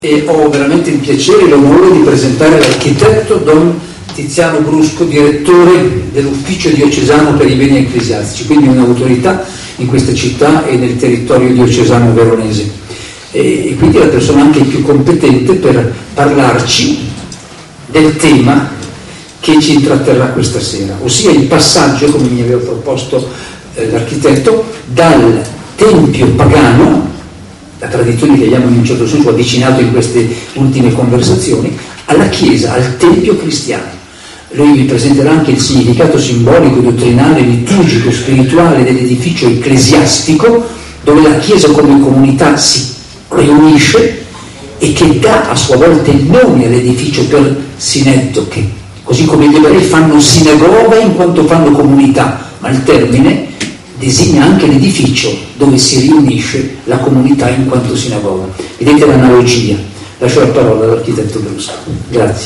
E ho veramente il piacere e l'onore di presentare l'architetto Don Tiziano Brusco, direttore dell'Ufficio Diocesano per i Beni Ecclesiastici, quindi un'autorità in questa città e nel territorio diocesano veronese, e quindi la persona anche più competente per parlarci del tema che ci intratterrà questa sera, ossia il passaggio, come mi aveva proposto l'architetto, dal tempio pagano, la tradizione che abbiamo in un certo senso avvicinato in queste ultime conversazioni, alla Chiesa, al Tempio cristiano. Lui vi presenterà anche il significato simbolico, dottrinale, liturgico, spirituale dell'edificio ecclesiastico, dove la Chiesa come comunità si riunisce e che dà a sua volta il nome all'edificio per sinetto, che così come gli ebrei fanno sinagoga in quanto fanno comunità, ma il termine designa anche l'edificio dove si riunisce la comunità in quanto sinagoga. Vedete l'analogia. Lascio la parola all'architetto Brusco. Grazie.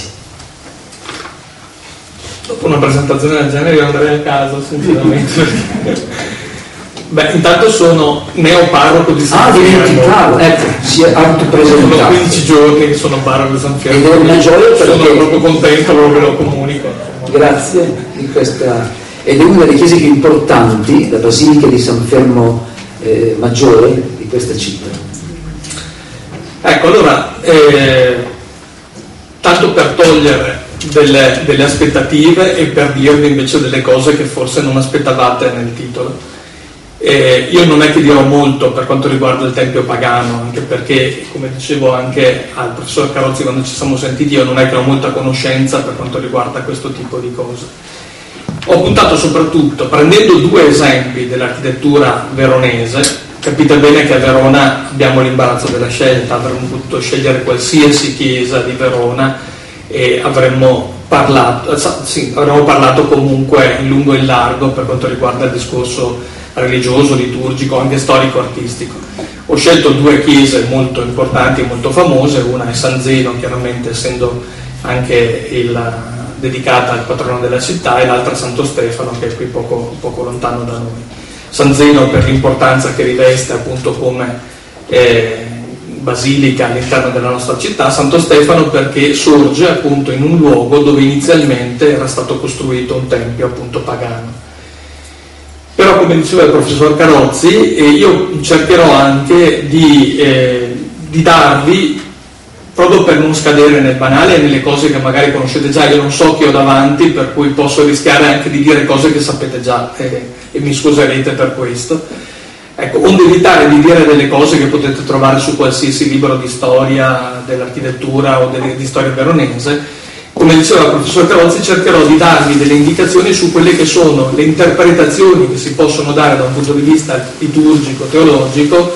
Dopo una presentazione del genere io andrei a casa, sinceramente. Beh, intanto sono neoparroco di San Fierro. Dimenticavo, ecco, si è autopresentato. Sono 15 giorni che sono parroco di San Fierro. Ed è una gioia perché sono proprio contento, proprio lo comunico. Grazie di questa. Ed è una delle chiese più importanti, la Basilica di San Fermo Maggiore di questa città. Ecco, allora, tanto per togliere delle aspettative e per dirvi invece delle cose che forse non aspettavate nel titolo. Io non è che dirò molto per quanto riguarda il tempio pagano, anche perché, come dicevo anche al professor Carozzi quando ci siamo sentiti, io non è che ho molta conoscenza per quanto riguarda questo tipo di cose. Ho puntato soprattutto, prendendo due esempi dell'architettura veronese, capite bene che a Verona abbiamo l'imbarazzo della scelta, avremmo potuto scegliere qualsiasi chiesa di Verona e avremmo parlato comunque in lungo e in largo per quanto riguarda il discorso religioso, liturgico, anche storico-artistico. Ho scelto due chiese molto importanti e molto famose, una è San Zeno, chiaramente essendo anche dedicata al patrono della città, e l'altra Santo Stefano, che è qui poco lontano da noi. San Zeno per l'importanza che riveste appunto come basilica all'interno della nostra città, Santo Stefano perché sorge appunto in un luogo dove inizialmente era stato costruito un tempio appunto pagano. Però, come diceva il professor Carozzi, io cercherò anche di darvi, proprio per non scadere nel banale e nelle cose che magari conoscete già, io non so chi ho davanti, per cui posso rischiare anche di dire cose che sapete già e mi scuserete per questo. Ecco, onde evitare di dire delle cose che potete trovare su qualsiasi libro di storia dell'architettura o di storia veronese, come diceva il professor Carozzi, cercherò di darvi delle indicazioni su quelle che sono le interpretazioni che si possono dare da un punto di vista liturgico, teologico,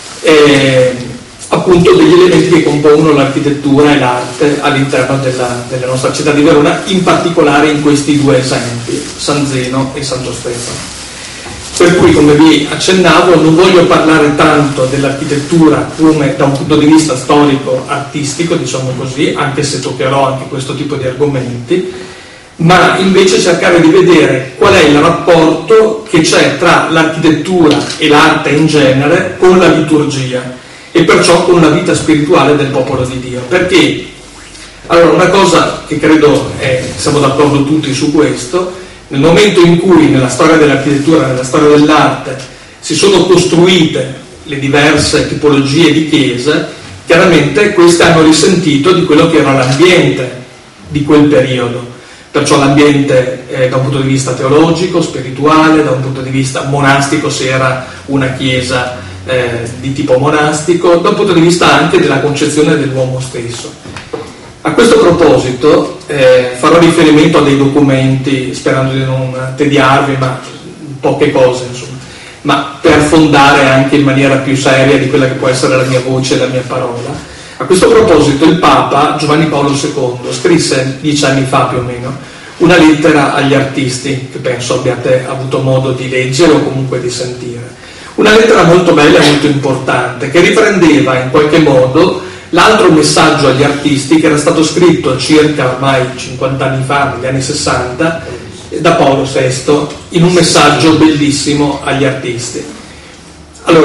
appunto degli elementi che compongono l'architettura e l'arte all'interno della nostra città di Verona, in particolare in questi due esempi, San Zeno e Santo Stefano. Per cui, come vi accennavo, non voglio parlare tanto dell'architettura come da un punto di vista storico-artistico, diciamo così, anche se toccherò anche questo tipo di argomenti, ma invece cercare di vedere qual è il rapporto che c'è tra l'architettura e l'arte in genere con la liturgia, e perciò con la vita spirituale del popolo di Dio. Perché? Allora, una cosa che credo siamo d'accordo tutti su questo: nel momento in cui nella storia dell'architettura, nella storia dell'arte si sono costruite le diverse tipologie di chiese, chiaramente queste hanno risentito di quello che era l'ambiente di quel periodo. Perciò l'ambiente da un punto di vista teologico, spirituale, da un punto di vista monastico, se era una chiesa di tipo monastico, da un punto di vista anche della concezione dell'uomo stesso. A questo proposito farò riferimento a dei documenti, sperando di non tediarvi, ma poche cose insomma, ma per fondare anche in maniera più seria di quella che può essere la mia voce e la mia parola. A questo proposito il Papa Giovanni Paolo II scrisse 10 anni fa più o meno una lettera agli artisti, che penso abbiate avuto modo di leggere o comunque di sentire. Una lettera molto bella e molto importante, che riprendeva in qualche modo l'altro messaggio agli artisti che era stato scritto circa ormai 50 anni fa, negli anni 60, da Paolo VI, in un messaggio bellissimo agli artisti. Allora,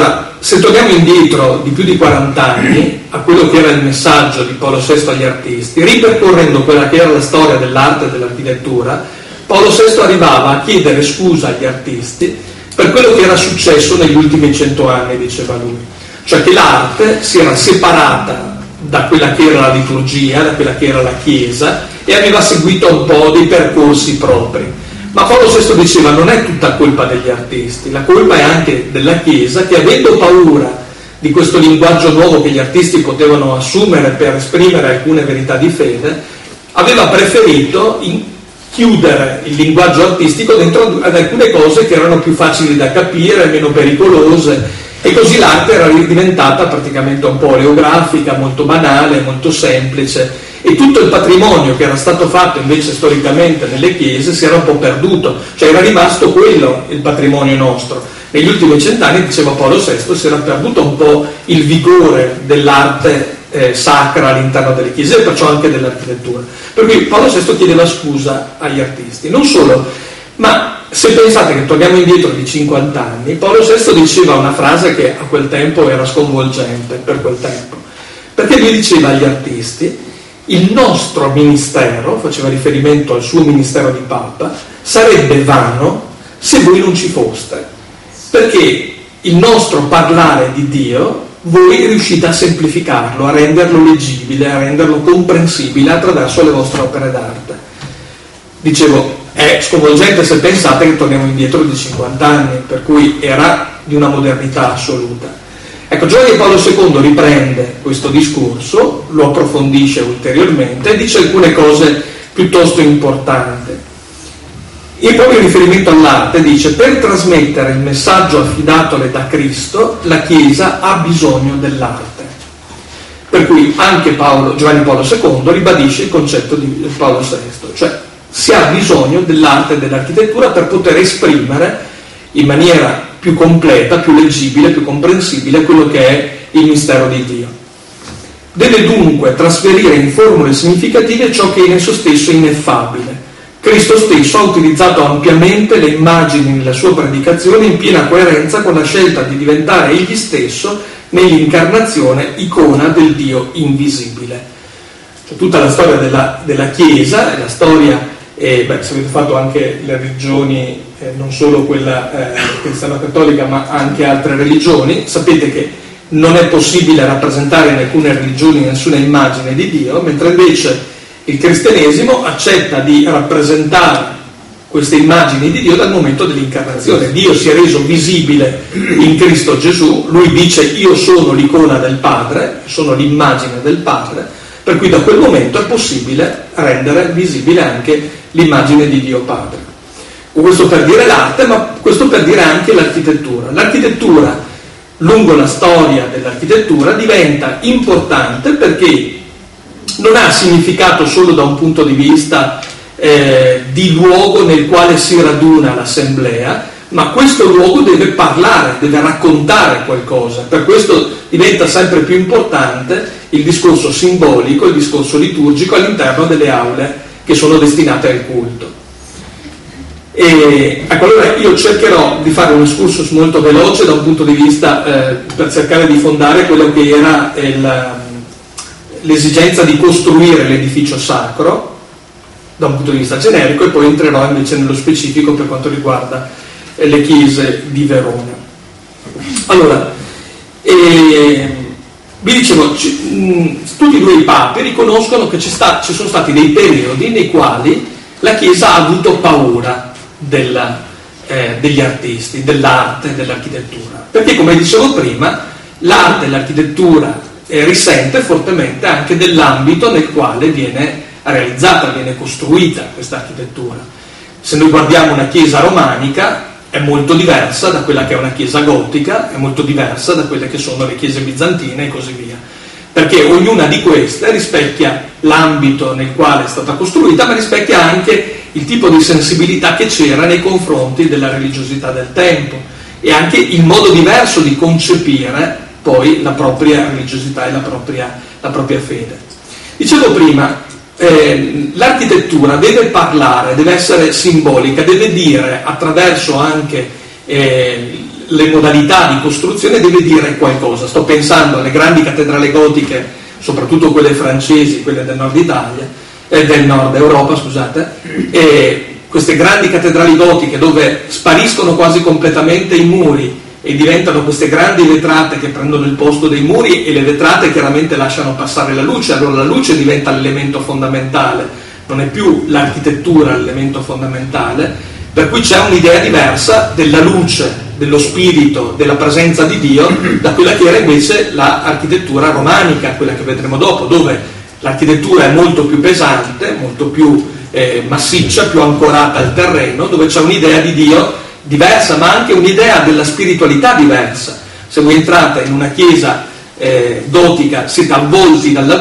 se torniamo indietro di più di 40 anni a quello che era il messaggio di Paolo VI agli artisti, ripercorrendo quella che era la storia dell'arte e dell'architettura, Paolo VI arrivava a chiedere scusa agli artisti per quello che era successo negli ultimi 100 anni, diceva lui, cioè che l'arte si era separata da quella che era la liturgia, da quella che era la Chiesa, e aveva seguito un po' dei percorsi propri. Ma Paolo VI diceva: non è tutta colpa degli artisti, la colpa è anche della Chiesa, che avendo paura di questo linguaggio nuovo che gli artisti potevano assumere per esprimere alcune verità di fede, aveva preferito chiudere il linguaggio artistico dentro ad alcune cose che erano più facili da capire, meno pericolose, e così l'arte era diventata praticamente un po' oleografica, molto banale, molto semplice, e tutto il patrimonio che era stato fatto invece storicamente nelle chiese si era un po' perduto, cioè era rimasto quello il patrimonio nostro. Negli ultimi 100 anni, diceva Paolo VI, si era perduto un po' il vigore dell'arte sacra all'interno delle chiese e perciò anche dell'architettura. Per cui Paolo VI chiedeva scusa agli artisti. Non solo, ma se pensate che torniamo indietro di 50 anni, Paolo VI diceva una frase che a quel tempo era sconvolgente, per quel tempo, perché lui diceva agli artisti: il nostro ministero, faceva riferimento al suo ministero di Papa, sarebbe vano se voi non ci foste, perché il nostro parlare di Dio voi riuscite a semplificarlo, a renderlo leggibile, a renderlo comprensibile attraverso le vostre opere d'arte. Dicevo, è sconvolgente se pensate che torniamo indietro di 50 anni, per cui era di una modernità assoluta. Ecco, Giovanni Paolo II riprende questo discorso, lo approfondisce ulteriormente e dice alcune cose piuttosto importanti. E proprio in riferimento all'arte dice: per trasmettere il messaggio affidatole da Cristo, la Chiesa ha bisogno dell'arte. Per cui anche Giovanni Paolo II ribadisce il concetto di Paolo VI, cioè si ha bisogno dell'arte e dell'architettura per poter esprimere in maniera più completa, più leggibile, più comprensibile quello che è il mistero di Dio. Deve dunque trasferire in formule significative ciò che in esso stesso è ineffabile. Cristo stesso ha utilizzato ampiamente le immagini nella sua predicazione in piena coerenza con la scelta di diventare egli stesso nell'incarnazione icona del Dio invisibile. Cioè, tutta la storia della Chiesa, la storia, se avete fatto anche le religioni, non solo quella cristiano-cattolica ma anche altre religioni, sapete che non è possibile rappresentare in alcune religioni nessuna immagine di Dio, mentre invece il cristianesimo accetta di rappresentare queste immagini di Dio dal momento dell'incarnazione. Dio si è reso visibile in Cristo Gesù, lui dice: io sono l'icona del Padre, sono l'immagine del Padre, per cui da quel momento è possibile rendere visibile anche l'immagine di Dio Padre. Questo per dire l'arte, ma questo per dire anche l'architettura. L'architettura, lungo la storia dell'architettura, diventa importante perché non ha significato solo da un punto di vista di luogo nel quale si raduna l'assemblea, ma questo luogo deve parlare, deve raccontare qualcosa. Per questo diventa sempre più importante il discorso simbolico, il discorso liturgico all'interno delle aule che sono destinate al culto. E ecco, allora io cercherò di fare un excursus molto veloce da un punto di vista per cercare di fondare quello che era l'esigenza di costruire l'edificio sacro da un punto di vista generico, e poi entrerò invece nello specifico per quanto riguarda le chiese di Verona. Allora, vi dicevo, tutti e due i papi riconoscono che ci sono stati dei periodi nei quali la Chiesa ha avuto paura degli artisti, dell'arte e dell'architettura, perché, come dicevo prima, l'arte e l'architettura risente fortemente anche dell'ambito nel quale viene realizzata, viene costruita questa architettura. Se noi guardiamo una chiesa romanica, è molto diversa da quella che è una chiesa gotica, è molto diversa da quelle che sono le chiese bizantine e così via, perché ognuna di queste rispecchia l'ambito nel quale è stata costruita, ma rispecchia anche il tipo di sensibilità che c'era nei confronti della religiosità del tempo e anche il modo diverso di concepire poi la propria religiosità e la propria fede. Dicevo prima, l'architettura deve parlare, deve essere simbolica, deve dire attraverso anche le modalità di costruzione deve dire qualcosa. Sto pensando alle grandi cattedrali gotiche, soprattutto quelle francesi, quelle del nord Italia, del nord Europa, scusate, e queste grandi cattedrali gotiche dove spariscono quasi completamente i muri e diventano queste grandi vetrate che prendono il posto dei muri, e le vetrate chiaramente lasciano passare la luce, allora la luce diventa l'elemento fondamentale, non è più l'architettura l'elemento fondamentale, per cui c'è un'idea diversa della luce, dello spirito, della presenza di Dio, da quella che era invece l'architettura romanica, quella che vedremo dopo, dove l'architettura è molto più pesante, molto più massiccia, più ancorata al terreno, dove c'è un'idea di Dio diversa, ma anche un'idea della spiritualità diversa. Se voi entrate in una chiesa gotica siete avvolti dalla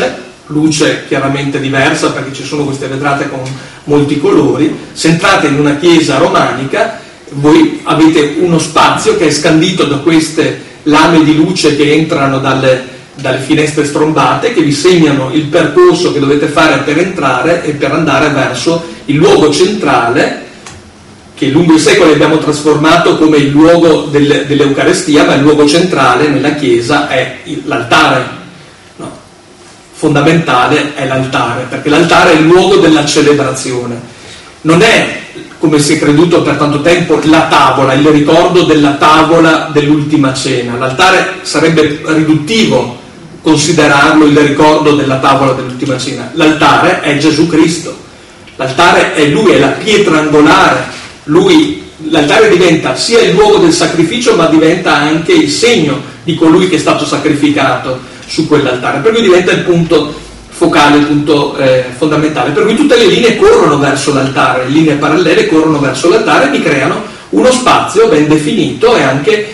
luce chiaramente diversa, perché ci sono queste vetrate con molti colori. Se entrate in una chiesa romanica voi avete uno spazio che è scandito da queste lame di luce che entrano dalle finestre strombate, che vi segnano il percorso che dovete fare per entrare e per andare verso il luogo centrale, che lungo i secoli abbiamo trasformato come il luogo dell'Eucarestia, ma il luogo centrale nella Chiesa è l'altare. No, fondamentale è l'altare, perché l'altare è il luogo della celebrazione. Non è, come si è creduto per tanto tempo, la tavola, il ricordo della tavola dell'ultima cena. L'altare sarebbe riduttivo considerarlo il ricordo della tavola dell'ultima cena. L'altare è Gesù Cristo, l'altare è Lui, è la pietra angolare. L'altare diventa sia il luogo del sacrificio, ma diventa anche il segno di colui che è stato sacrificato su quell'altare, per cui diventa il punto focale, il punto fondamentale, per cui tutte le linee corrono verso l'altare, le linee parallele corrono verso l'altare e mi creano uno spazio ben definito e anche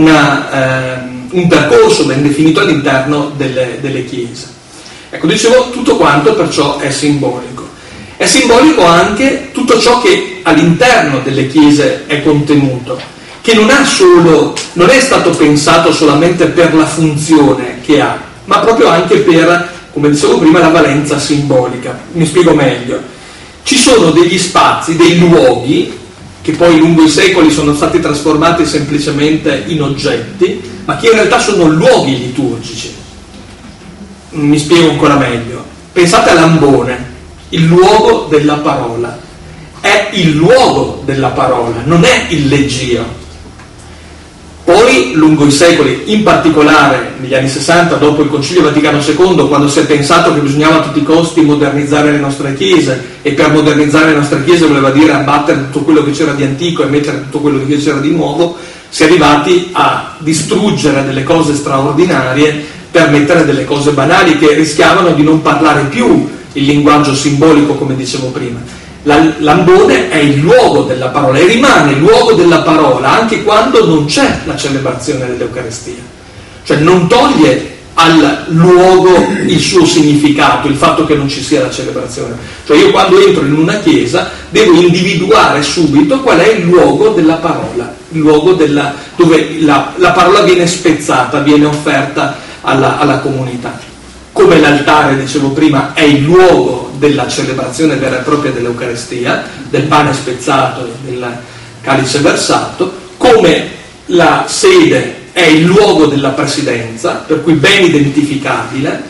un percorso ben definito all'interno delle chiese. Ecco, dicevo, tutto quanto perciò è simbolico. È simbolico anche tutto ciò che all'interno delle chiese è contenuto, che non è stato pensato solamente per la funzione che ha, ma proprio anche per, come dicevo prima, la valenza simbolica. Mi spiego meglio. Ci sono degli spazi, dei luoghi, che poi lungo i secoli sono stati trasformati semplicemente in oggetti, ma che in realtà sono luoghi liturgici. Mi spiego ancora meglio. Pensate all'ambone, il luogo della parola. È il luogo della parola, non è il leggio. Poi, lungo i secoli, in particolare negli anni 60, dopo il Concilio Vaticano II, quando si è pensato che bisognava a tutti i costi modernizzare le nostre chiese, e per modernizzare le nostre chiese voleva dire abbattere tutto quello che c'era di antico e mettere tutto quello che c'era di nuovo, si è arrivati a distruggere delle cose straordinarie per mettere delle cose banali che rischiavano di non parlare più il linguaggio simbolico, come dicevo prima. L'ambone è il luogo della parola e rimane il luogo della parola anche quando non c'è la celebrazione dell'Eucarestia, cioè non toglie al luogo il suo significato, il fatto che non ci sia la celebrazione. Cioè io quando entro in una chiesa devo individuare subito qual è il luogo della parola, il luogo dove la parola viene spezzata, viene offerta alla comunità. Come l'altare, dicevo prima, è il luogo della celebrazione vera e propria dell'Eucarestia, del pane spezzato, del calice versato, come la sede è il luogo della presidenza, per cui ben identificabile.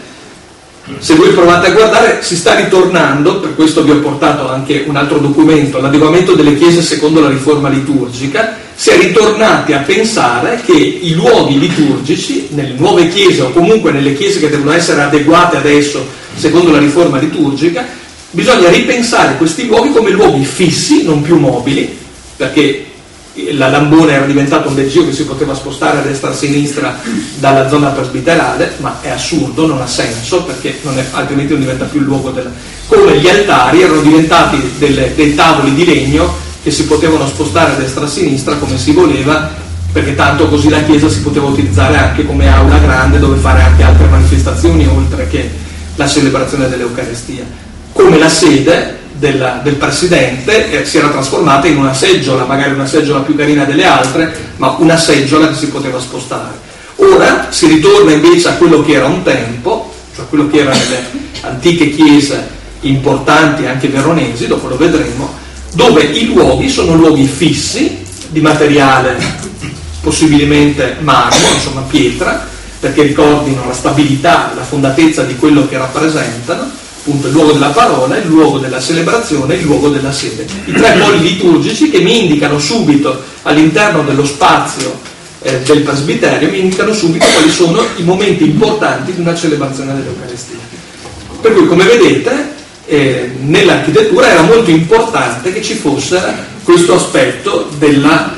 Se voi provate a guardare, si sta ritornando, per questo vi ho portato anche un altro documento, l'adeguamento delle chiese secondo la riforma liturgica. Si è ritornati a pensare che i luoghi liturgici nelle nuove chiese, o comunque nelle chiese che devono essere adeguate adesso secondo la riforma liturgica, bisogna ripensare questi luoghi come luoghi fissi, non più mobili, perché l'ambone era diventato un leggio che si poteva spostare a destra e a sinistra dalla zona presbiterale, ma è assurdo, non ha senso, perché altrimenti non diventa più il luogo come gli altari erano diventati dei tavoli di legno che si potevano spostare a destra e a sinistra come si voleva, perché tanto così la chiesa si poteva utilizzare anche come aula grande dove fare anche altre manifestazioni oltre che la celebrazione dell'Eucarestia. Come la sede del presidente si era trasformata in una seggiola, magari una seggiola più carina delle altre, ma una seggiola che si poteva spostare. Ora si ritorna invece a quello che era un tempo, cioè quello che era nelle antiche chiese importanti anche veronesi, dopo lo vedremo, dove i luoghi sono luoghi fissi, di materiale possibilmente marmo, insomma pietra, perché ricordino la stabilità, la fondatezza di quello che rappresentano, appunto il luogo della parola, il luogo della celebrazione, il luogo della sede. I 3 poli liturgici che mi indicano subito all'interno dello spazio del presbiterio, mi indicano subito quali sono i momenti importanti di una celebrazione dell'Eucaristia. Per cui, come vedete, nell'architettura era molto importante che ci fosse questo aspetto della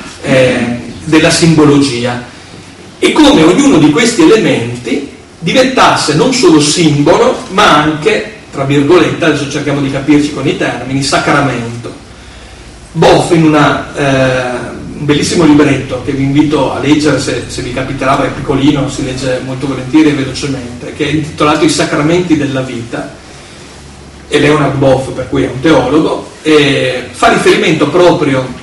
simbologia, e come ognuno di questi elementi diventasse non solo simbolo, ma anche, tra virgolette, adesso cerchiamo di capirci con i termini, sacramento. Boff, in un bellissimo libretto che vi invito a leggere se vi capiterà, è piccolino, si legge molto volentieri e velocemente, che è intitolato I sacramenti della vita, e Leonard Boff, per cui è un teologo, e fa riferimento proprio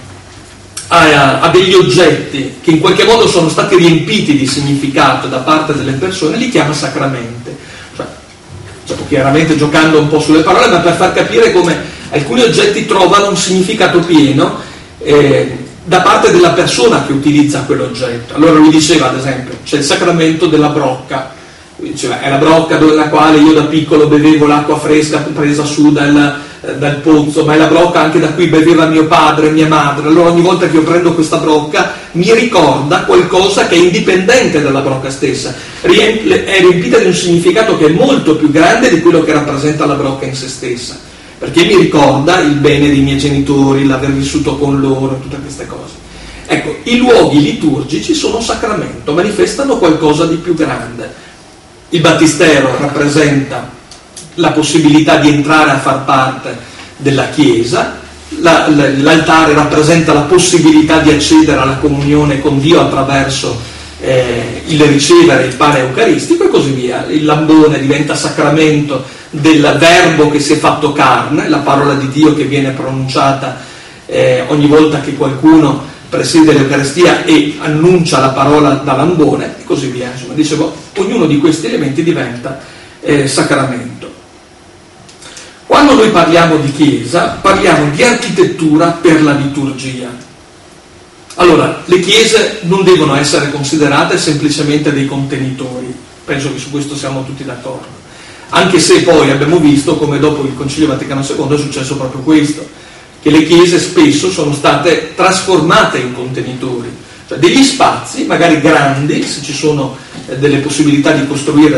a degli oggetti che in qualche modo sono stati riempiti di significato da parte delle persone, li chiama sacramenti, cioè chiaramente giocando un po' sulle parole, ma per far capire come alcuni oggetti trovano un significato pieno da parte della persona che utilizza quell'oggetto. Allora lui diceva, ad esempio, c'è il sacramento della brocca. Lui diceva, è la brocca nella quale io da piccolo bevevo l'acqua fresca presa su dal pozzo, ma è la brocca anche da cui beveva mio padre e mia madre. Allora ogni volta che io prendo questa brocca mi ricorda qualcosa che è indipendente dalla brocca stessa, è riempita di un significato che è molto più grande di quello che rappresenta la brocca in se stessa, perché mi ricorda il bene dei miei genitori, l'aver vissuto con loro, tutte queste cose. Ecco, i luoghi liturgici sono sacramento, manifestano qualcosa di più grande. Il battistero rappresenta la possibilità di entrare a far parte della Chiesa, l'altare rappresenta la possibilità di accedere alla comunione con Dio attraverso il ricevere il pane eucaristico e così via. Il lambone diventa sacramento del verbo che si è fatto carne, la parola di Dio che viene pronunciata ogni volta che qualcuno presiede l'Eucaristia e annuncia la parola da lambone e così via. Insomma, dicevo, ognuno di questi elementi diventa sacramento. Quando noi parliamo di Chiesa, parliamo di architettura per la liturgia. Allora, le chiese non devono essere considerate semplicemente dei contenitori, penso che su questo siamo tutti d'accordo, anche se poi abbiamo visto come dopo il Concilio Vaticano II è successo proprio questo, che le chiese spesso sono state trasformate in contenitori, cioè degli spazi magari grandi, se ci sono delle possibilità di costruire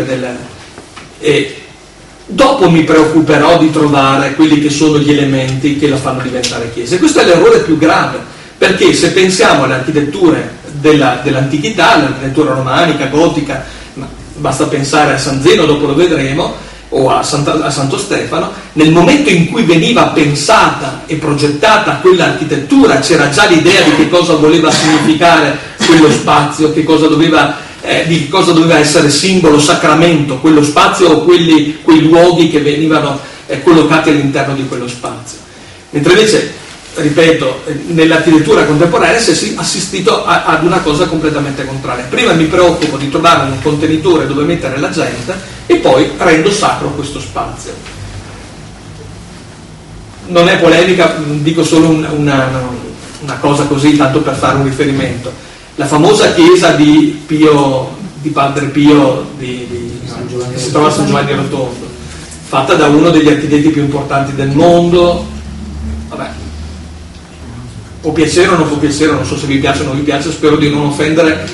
dopo mi preoccuperò di trovare quelli che sono gli elementi che la fanno diventare chiesa. E questo è l'errore più grave, perché se pensiamo alle architetture dell'antichità, all'architettura romanica, gotica, ma basta pensare a San Zeno, dopo lo vedremo, o a Santo Stefano, nel momento in cui veniva pensata e progettata quell'architettura c'era già l'idea di che cosa voleva significare quello spazio, di cosa doveva essere simbolo, sacramento, quello spazio o quei luoghi che venivano collocati all'interno di quello spazio. Mentre invece, ripeto, nell'architettura contemporanea si è assistito ad una cosa completamente contraria. Prima mi preoccupo di trovare un contenitore dove mettere la gente e poi rendo sacro questo spazio. Non è polemica, dico solo una cosa così, tanto per fare un riferimento. La famosa chiesa di Padre Pio che si trova a San Giovanni Rotondo, fatta da uno degli architetti più importanti del mondo. Vabbè, può piacere o non può piacere, non so se vi piace o non vi piace, spero di non offendere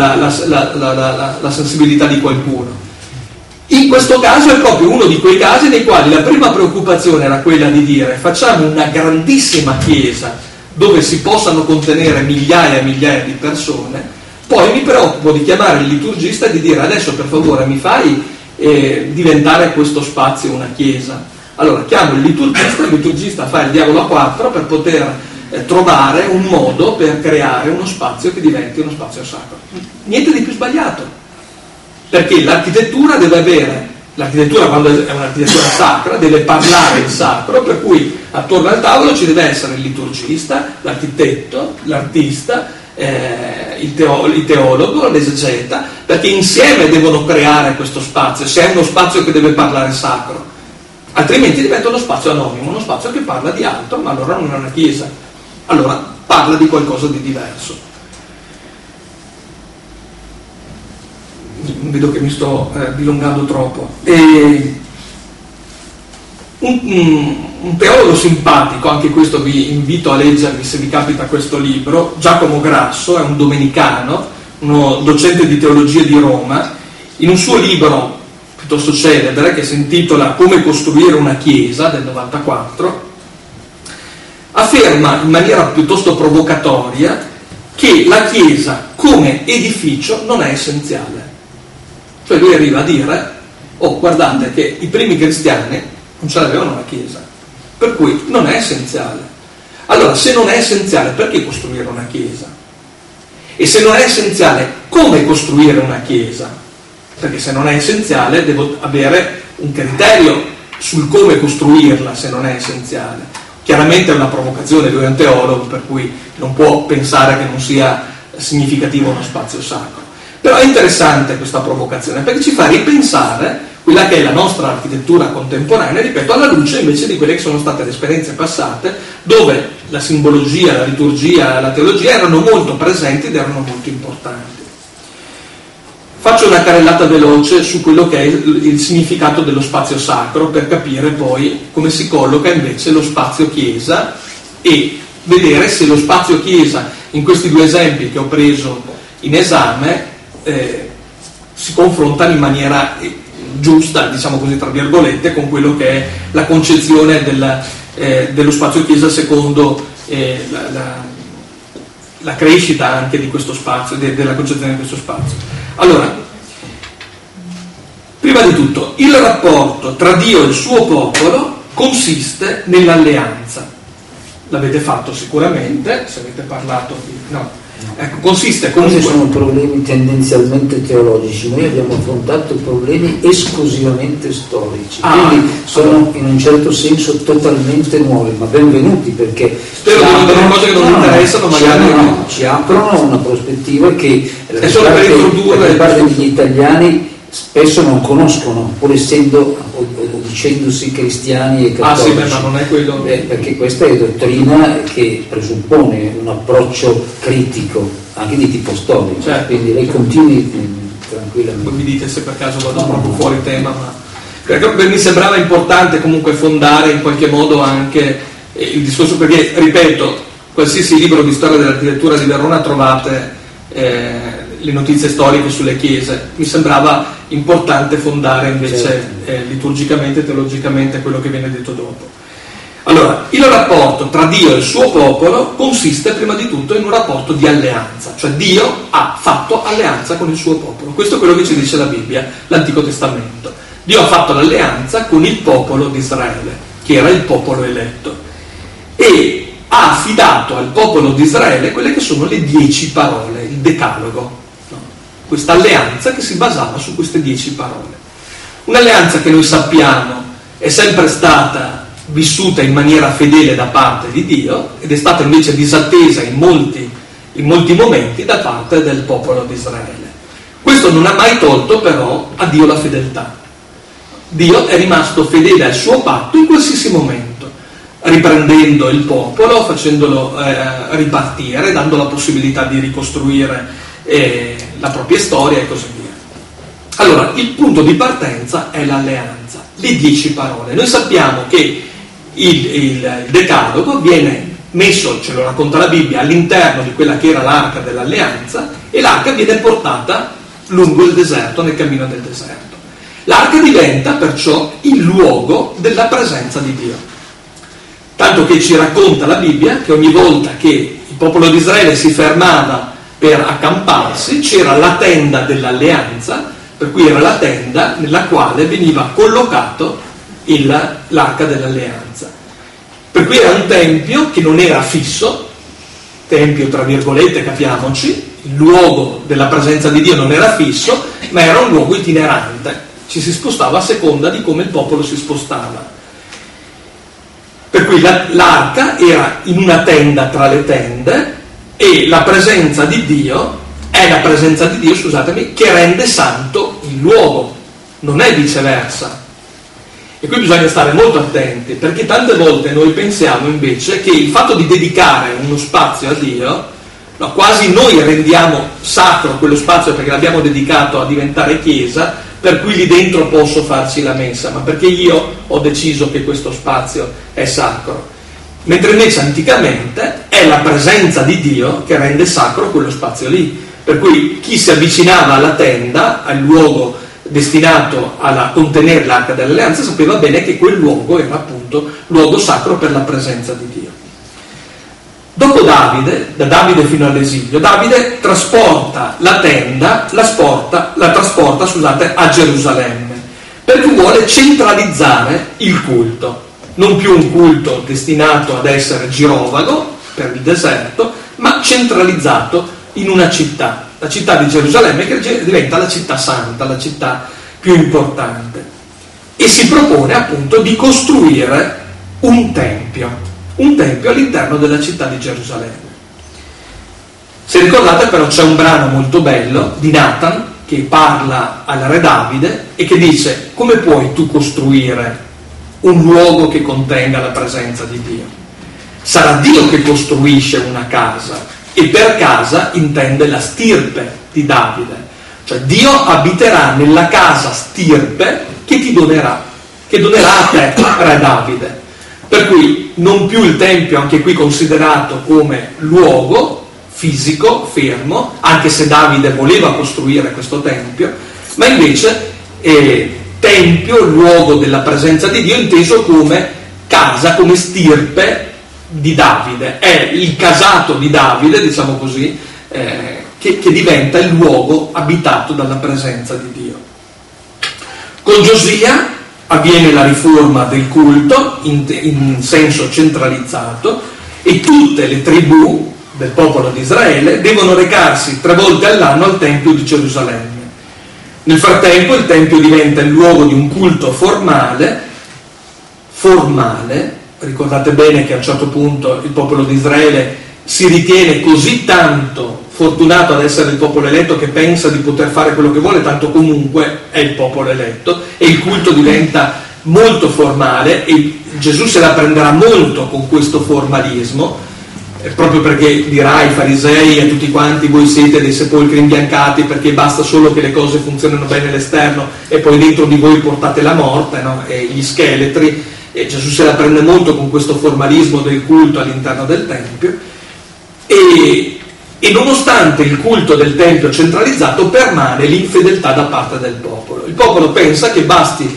la sensibilità di qualcuno. In questo caso è proprio uno di quei casi nei quali la prima preoccupazione era quella di dire: facciamo una grandissima chiesa dove si possano contenere migliaia e migliaia di persone, poi mi preoccupo di chiamare il liturgista e di dire: adesso per favore mi fai diventare questo spazio una chiesa. Allora chiamo il liturgista fa il diavolo a 4 per poter trovare un modo per creare uno spazio che diventi uno spazio sacro. Niente di più sbagliato, perché l'architettura deve avere, l'architettura quando è un'architettura sacra deve parlare il sacro, per cui attorno al tavolo ci deve essere il liturgista, l'architetto, l'artista, il teologo, l'esegeta, perché insieme devono creare questo spazio. Se è uno spazio che deve parlare sacro, altrimenti diventa uno spazio anonimo, uno spazio che parla di altro, ma allora non è una chiesa, allora parla di qualcosa di diverso. vedo che mi sto dilungando troppo. Un teologo simpatico, anche questo vi invito a leggervi se vi capita questo libro, Giacomo Grasso, è un domenicano, uno docente di teologia di Roma. In un suo libro piuttosto celebre che si intitola Come costruire una chiesa, del 94, afferma in maniera piuttosto provocatoria che la chiesa come edificio non è essenziale. Cioè lui arriva a dire: oh, guardate che i primi cristiani non ce l'avevano la chiesa, per cui non è essenziale. Allora, se non è essenziale, perché costruire una chiesa? E se non è essenziale, come costruire una chiesa? Perché se non è essenziale devo avere un criterio sul come costruirla, se non è essenziale. Chiaramente è una provocazione, lui è un teologo, per cui non può pensare che non sia significativo uno spazio sacro. Però è interessante questa provocazione, perché ci fa ripensare quella che è la nostra architettura contemporanea, ripeto, alla luce invece di quelle che sono state le esperienze passate, dove la simbologia, la liturgia, la teologia erano molto presenti ed erano molto importanti. Faccio una carrellata veloce su quello che è il significato dello spazio sacro, per capire poi come si colloca invece lo spazio chiesa e vedere se lo spazio chiesa in questi due esempi che ho preso in esame si confrontano in maniera giusta, diciamo così tra virgolette, con quello che è la concezione dello spazio chiesa secondo la crescita anche di questo spazio, della concezione di questo spazio. Allora, prima di tutto, il rapporto tra Dio e il suo popolo consiste nell'alleanza. L'avete fatto sicuramente, se avete parlato di... No. Ecco, consiste comunque... Questi sono problemi tendenzialmente teologici, noi abbiamo affrontato problemi esclusivamente storici, quindi sono in un certo senso totalmente nuovi, ma benvenuti, perché spero che non delle cose che non interessano magari ci aprono una prospettiva che è solo per introdurre parte degli italiani spesso non conoscono, pur essendo o dicendosi cristiani e cattolici. Ma non è quello. Perché questa è dottrina che presuppone un approccio critico anche di tipo storico, certo, quindi lei continui tranquillamente. Poi mi dite se per caso vado proprio fuori tema, ma perché mi sembrava importante comunque fondare in qualche modo anche il discorso, perché ripeto, qualsiasi libro di storia dell'architettura di Verona trovate le notizie storiche sulle chiese. Mi sembrava importante fondare invece liturgicamente e teologicamente quello che viene detto dopo. Allora, il rapporto tra Dio e il suo popolo consiste prima di tutto in un rapporto di alleanza, cioè Dio ha fatto alleanza con il suo popolo. Questo è quello che ci dice la Bibbia, l'Antico Testamento. Dio ha fatto l'alleanza con il popolo di Israele, che era il popolo eletto, e ha affidato al popolo di Israele quelle che sono le 10 parole, il decalogo. Questa alleanza che si basava su queste 10 parole. Un'alleanza che noi sappiamo è sempre stata vissuta in maniera fedele da parte di Dio ed è stata invece disattesa in molti momenti da parte del popolo di Israele. Questo non ha mai tolto però a Dio la fedeltà. Dio è rimasto fedele al suo patto in qualsiasi momento, riprendendo il popolo, facendolo ripartire, dando la possibilità di ricostruire la propria storia e così via. Allora, il punto di partenza è l'alleanza, le 10 parole. Noi sappiamo che il decalogo viene messo, ce lo racconta la Bibbia, all'interno di quella che era l'arca dell'alleanza, e l'arca viene portata lungo il deserto, nel cammino del deserto. L'arca diventa perciò il luogo della presenza di Dio. Tanto che ci racconta la Bibbia che ogni volta che il popolo di Israele si fermava per accamparsi, c'era la tenda dell'alleanza, per cui era la tenda nella quale veniva collocato l'arca dell'alleanza. Per cui era un tempio che non era fisso, tempio tra virgolette, capiamoci, il luogo della presenza di Dio non era fisso, ma era un luogo itinerante, ci si spostava a seconda di come il popolo si spostava. Per cui l'arca era in una tenda tra le tende, e la presenza di Dio è la presenza di Dio, scusatemi, che rende santo il luogo, non è viceversa. E qui bisogna stare molto attenti, perché tante volte noi pensiamo invece che il fatto di dedicare uno spazio a Dio No, quasi noi rendiamo sacro quello spazio perché l'abbiamo dedicato a diventare chiesa, per cui lì dentro posso farci la messa, ma perché io ho deciso che questo spazio è sacro. Mentre invece anticamente è la presenza di Dio che rende sacro quello spazio lì. Per cui chi si avvicinava alla tenda, al luogo destinato a contenere l'Arca dell'Alleanza, sapeva bene che quel luogo era appunto luogo sacro per la presenza di Dio. Dopo Davide, da Davide fino all'esilio, Davide trasporta la tenda, la trasporta a Gerusalemme, perché vuole centralizzare il culto. Non più un culto destinato ad essere girovago per il deserto, ma centralizzato in una città, la città di Gerusalemme, che diventa la città santa, la città più importante. E si propone appunto di costruire un tempio all'interno della città di Gerusalemme. Se ricordate però c'è un brano molto bello di Nathan che parla al re Davide e che dice: come puoi tu costruire un luogo che contenga la presenza di Dio? Sarà Dio che costruisce una casa, e per casa intende la stirpe di Davide, cioè Dio abiterà nella casa stirpe che ti donerà, che donerà a te, re Davide. Per cui non più il tempio, anche qui considerato come luogo fisico, fermo, anche se Davide voleva costruire questo tempio, ma invece tempio, luogo della presenza di Dio, inteso come casa, come stirpe di Davide. È il casato di Davide, diciamo così, che diventa il luogo abitato dalla presenza di Dio. Con Giosia avviene la riforma del culto in senso centralizzato e tutte le tribù del popolo di Israele devono recarsi 3 volte all'anno al Tempio di Gerusalemme. Nel frattempo il Tempio diventa il luogo di un culto formale. Ricordate bene che a un certo punto il popolo di Israele si ritiene così tanto fortunato ad essere il popolo eletto che pensa di poter fare quello che vuole, tanto comunque è il popolo eletto, e il culto diventa molto formale e Gesù se la prenderà molto con questo formalismo, proprio perché dirà ai farisei e a tutti quanti: voi siete dei sepolcri imbiancati perché basta solo che le cose funzionino bene all'esterno e poi dentro di voi portate la morte, no? E gli scheletri. E Gesù se la prende molto con questo formalismo del culto all'interno del Tempio e nonostante il culto del Tempio centralizzato permane l'infedeltà da parte del popolo. Il popolo pensa che basti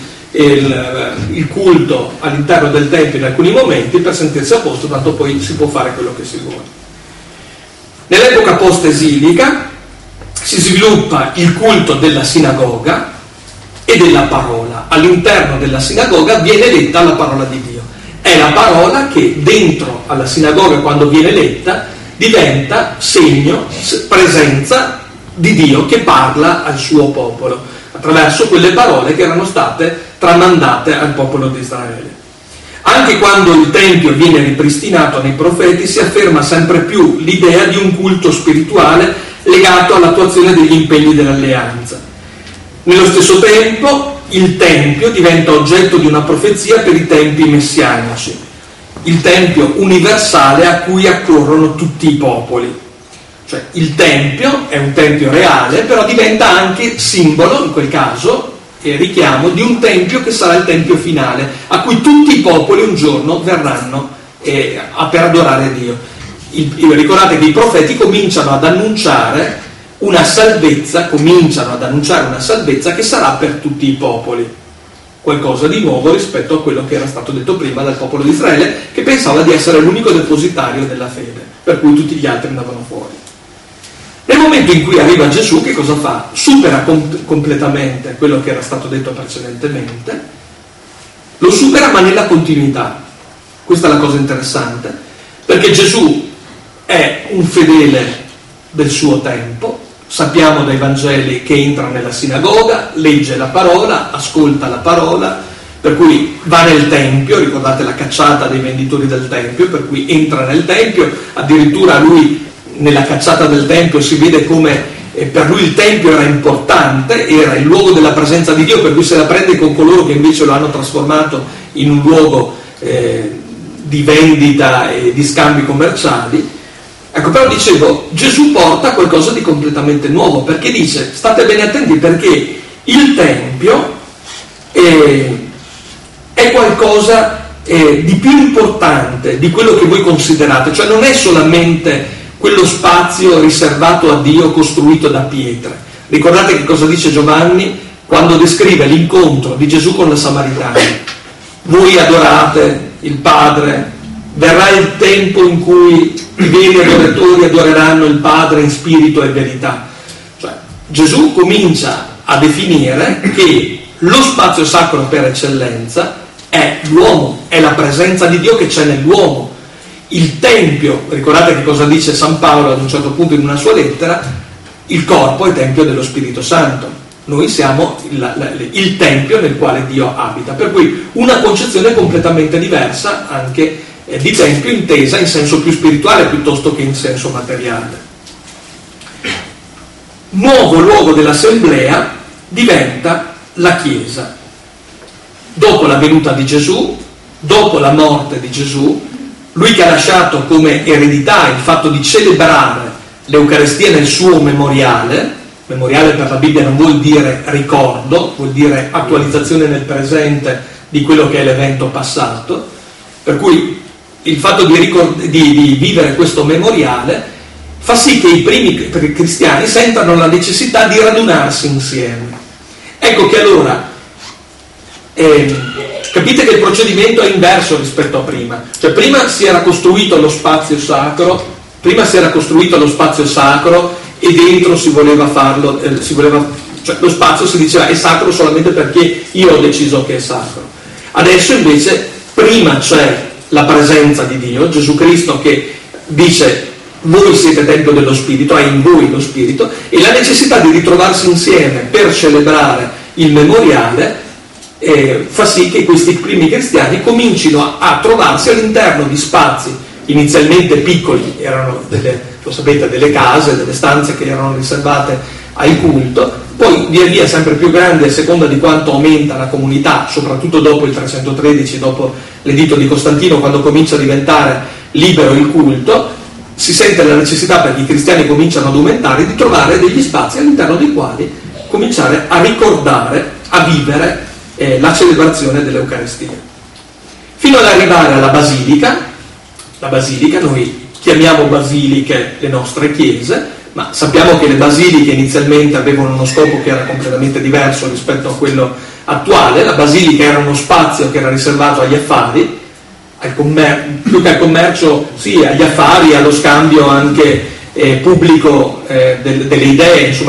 il culto all'interno del Tempio in alcuni momenti per sentirsi a posto, tanto poi si può fare quello che si vuole. Nell'epoca post-esilica si sviluppa il culto della sinagoga e della parola. All'interno della sinagoga viene letta la parola di Dio. È la parola che dentro alla sinagoga, quando viene letta, diventa segno, presenza di Dio che parla al suo popolo attraverso quelle parole che erano state tramandate al popolo di Israele. Anche quando il Tempio viene ripristinato nei profeti si afferma sempre più l'idea di un culto spirituale legato all'attuazione degli impegni dell'alleanza. Nello stesso tempo il Tempio diventa oggetto di una profezia per i tempi messianici, il Tempio universale a cui accorrono tutti i popoli. Cioè il Tempio è un Tempio reale, però diventa anche simbolo, in quel caso, e richiamo, di un Tempio che sarà il Tempio finale, a cui tutti i popoli un giorno verranno per adorare Dio. Ricordate che i profeti cominciano ad annunciare una salvezza che sarà per tutti i popoli. Qualcosa di nuovo rispetto a quello che era stato detto prima dal popolo di Israele, che pensava di essere l'unico depositario della fede, per cui tutti gli altri andavano fuori. Nel momento in cui arriva Gesù, che cosa fa? Supera completamente quello che era stato detto precedentemente, lo supera ma nella continuità. Questa è la cosa interessante, perché Gesù è un fedele del suo tempo. Sappiamo dai Vangeli che entra nella sinagoga, legge la parola, ascolta la parola, per cui va nel Tempio, ricordate la cacciata dei venditori del Tempio, per cui entra nel Tempio, addirittura lui nella cacciata del Tempio si vede come per lui il Tempio era importante, era il luogo della presenza di Dio, per cui se la prende con coloro che invece lo hanno trasformato in un luogo di vendita e di scambi commerciali. Ecco, però dicevo, Gesù porta qualcosa di completamente nuovo, perché dice, state bene attenti, perché il Tempio è qualcosa di più importante di quello che voi considerate, cioè non è solamente quello spazio riservato a Dio costruito da pietre. Ricordate che cosa dice Giovanni quando descrive l'incontro di Gesù con la Samaritana: voi adorate il Padre, verrà il tempo in cui i veri adoratori adoreranno il Padre in spirito e verità. Cioè, Gesù comincia a definire che lo spazio sacro per eccellenza è l'uomo, è la presenza di Dio che c'è nell'uomo. Il Tempio, ricordate che cosa dice San Paolo ad un certo punto in una sua lettera, il corpo è Tempio dello Spirito Santo. Noi siamo il Tempio nel quale Dio abita, per cui una concezione completamente diversa anche di Tempio, intesa in senso più spirituale piuttosto che in senso materiale. Nuovo luogo dell'assemblea diventa la Chiesa. Dopo la venuta di Gesù, dopo la morte di Gesù, lui che ha lasciato come eredità il fatto di celebrare l'Eucaristia nel suo memoriale per la Bibbia non vuol dire ricordo, vuol dire attualizzazione nel presente di quello che è l'evento passato, per cui il fatto di vivere questo memoriale fa sì che i primi cristiani sentano la necessità di radunarsi insieme. Ecco che allora capite che il procedimento è inverso rispetto a prima, cioè prima si era costruito lo spazio sacro e dentro si voleva farlo, cioè lo spazio si diceva è sacro solamente perché io ho deciso che è sacro. Adesso invece prima c'è la presenza di Dio, Gesù Cristo che dice voi siete Tempio dello Spirito, è in voi lo Spirito, e la necessità di ritrovarsi insieme per celebrare il memoriale fa sì che questi primi cristiani comincino a trovarsi all'interno di spazi inizialmente piccoli, erano lo sapete, delle case, delle stanze che erano riservate al culto, poi via via sempre più grandi a seconda di quanto aumenta la comunità, soprattutto dopo il 313, dopo l'editto di Costantino, quando comincia a diventare libero il culto, si sente la necessità, perché i cristiani cominciano ad aumentare, di trovare degli spazi all'interno dei quali cominciare a ricordare, a vivere la celebrazione dell'Eucaristia. Fino ad arrivare alla basilica. La basilica, noi chiamiamo basiliche le nostre chiese, ma sappiamo che le basiliche inizialmente avevano uno scopo che era completamente diverso rispetto a quello attuale. La basilica era uno spazio che era riservato agli affari, più che al commercio, sì, agli affari, allo scambio anche pubblico delle idee, insomma,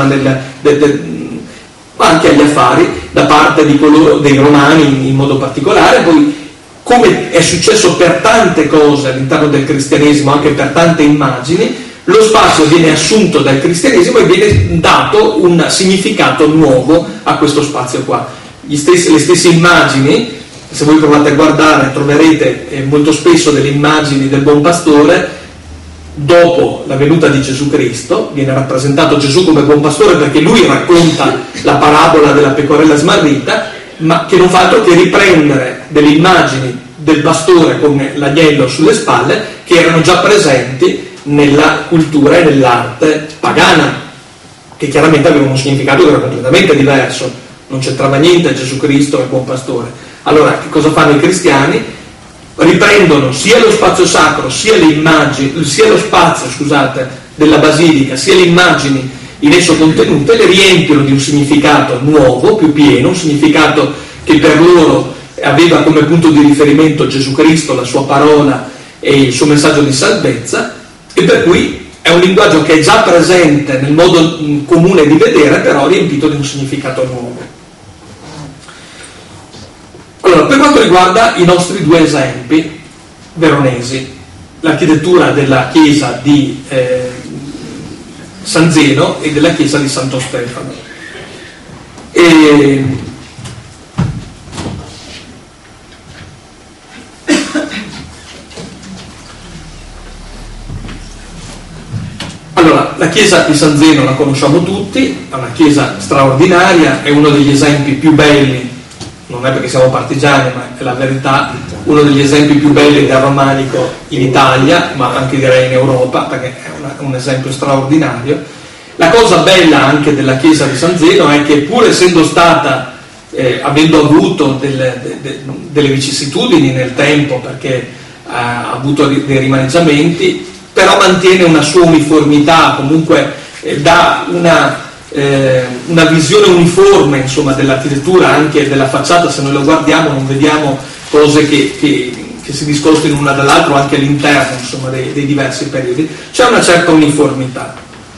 anche agli affari da parte dei romani in modo particolare. Poi, come è successo per tante cose all'interno del cristianesimo, anche per tante immagini, lo spazio viene assunto dal cristianesimo e viene dato un significato nuovo a questo spazio qua. Le stesse immagini, se voi provate a guardare, troverete molto spesso delle immagini del buon pastore. Dopo la venuta di Gesù Cristo viene rappresentato Gesù come buon pastore, perché lui racconta la parabola della pecorella smarrita, ma che non fa altro che riprendere delle immagini del pastore con l'agnello sulle spalle che erano già presenti nella cultura e nell'arte pagana, che chiaramente avevano un significato che era completamente diverso, non c'entrava niente Gesù Cristo e il buon pastore. Allora che cosa fanno i cristiani? Riprendono sia lo spazio sacro, sia lo spazio della basilica, sia le immagini in esso contenute, le riempiono di un significato nuovo, più pieno, un significato che per loro aveva come punto di riferimento Gesù Cristo, la sua parola e il suo messaggio di salvezza, e per cui è un linguaggio che è già presente nel modo comune di vedere, però riempito di un significato nuovo. Allora, per quanto riguarda i nostri due esempi veronesi, l'architettura della chiesa di San Zeno e della chiesa di Santo Stefano. Allora, la chiesa di San Zeno la conosciamo tutti, è una chiesa straordinaria, è uno degli esempi più belli, non è perché siamo partigiani, ma è la verità, uno degli esempi più belli del romanico in Italia, ma anche direi in Europa, perché è un esempio straordinario. La cosa bella anche della chiesa di San Zeno è che, pur essendo stata, avendo avuto delle vicissitudini nel tempo, perché ha avuto dei rimaneggiamenti, però mantiene una sua uniformità, comunque dà una visione uniforme, insomma, dell'architettura, anche della facciata. Se noi lo guardiamo non vediamo cose che si discostino una dall'altra, anche all'interno, insomma, dei diversi periodi. C'è una certa uniformità.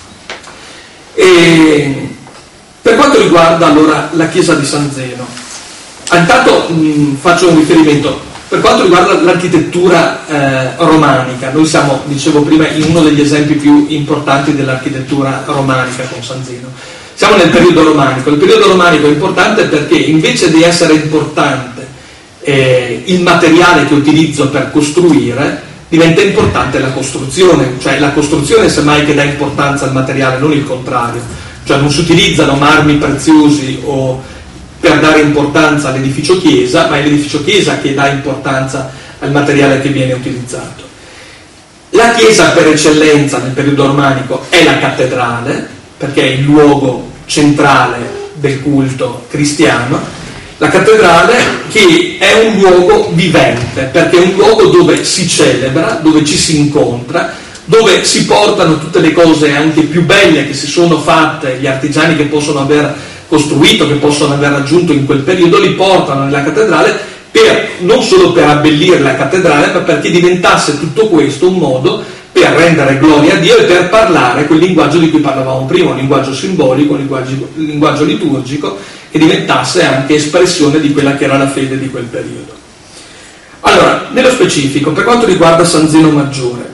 E per quanto riguarda allora la chiesa di San Zeno, intanto faccio un riferimento. Per quanto riguarda l'architettura romanica, noi siamo, dicevo prima, in uno degli esempi più importanti dell'architettura romanica con San Zeno. Siamo nel periodo romanico. Il periodo romanico è importante perché, invece di essere importante il materiale che utilizzo per costruire, diventa importante la costruzione, cioè la costruzione semmai che dà importanza al materiale, non il contrario. Cioè non si utilizzano marmi preziosi o per dare importanza all'edificio chiesa, ma è l'edificio chiesa che dà importanza al materiale che viene utilizzato. La chiesa per eccellenza nel periodo romanico è la cattedrale, perché è il luogo centrale del culto cristiano. La cattedrale, che è un luogo vivente, perché è un luogo dove si celebra, dove ci si incontra, dove si portano tutte le cose anche più belle che si sono fatte, gli artigiani che possono aver costruito, che possono aver raggiunto in quel periodo, li portano nella cattedrale non solo per abbellire la cattedrale, ma perché diventasse tutto questo un modo per rendere gloria a Dio e per parlare quel linguaggio di cui parlavamo prima, un linguaggio simbolico, un linguaggio liturgico, che diventasse anche espressione di quella che era la fede di quel periodo. Allora, nello specifico, per quanto riguarda San Zeno Maggiore,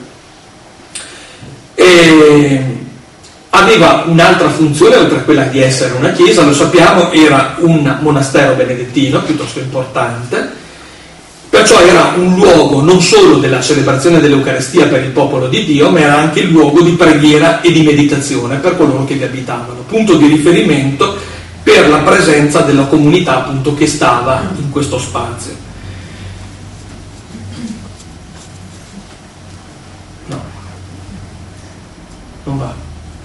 aveva un'altra funzione oltre a quella di essere una chiesa, lo sappiamo, era un monastero benedettino piuttosto importante, perciò era un luogo non solo della celebrazione dell'Eucaristia per il popolo di Dio, ma era anche il luogo di preghiera e di meditazione per coloro che vi abitavano, punto di riferimento per la presenza della comunità appunto che stava in questo spazio. No, non va.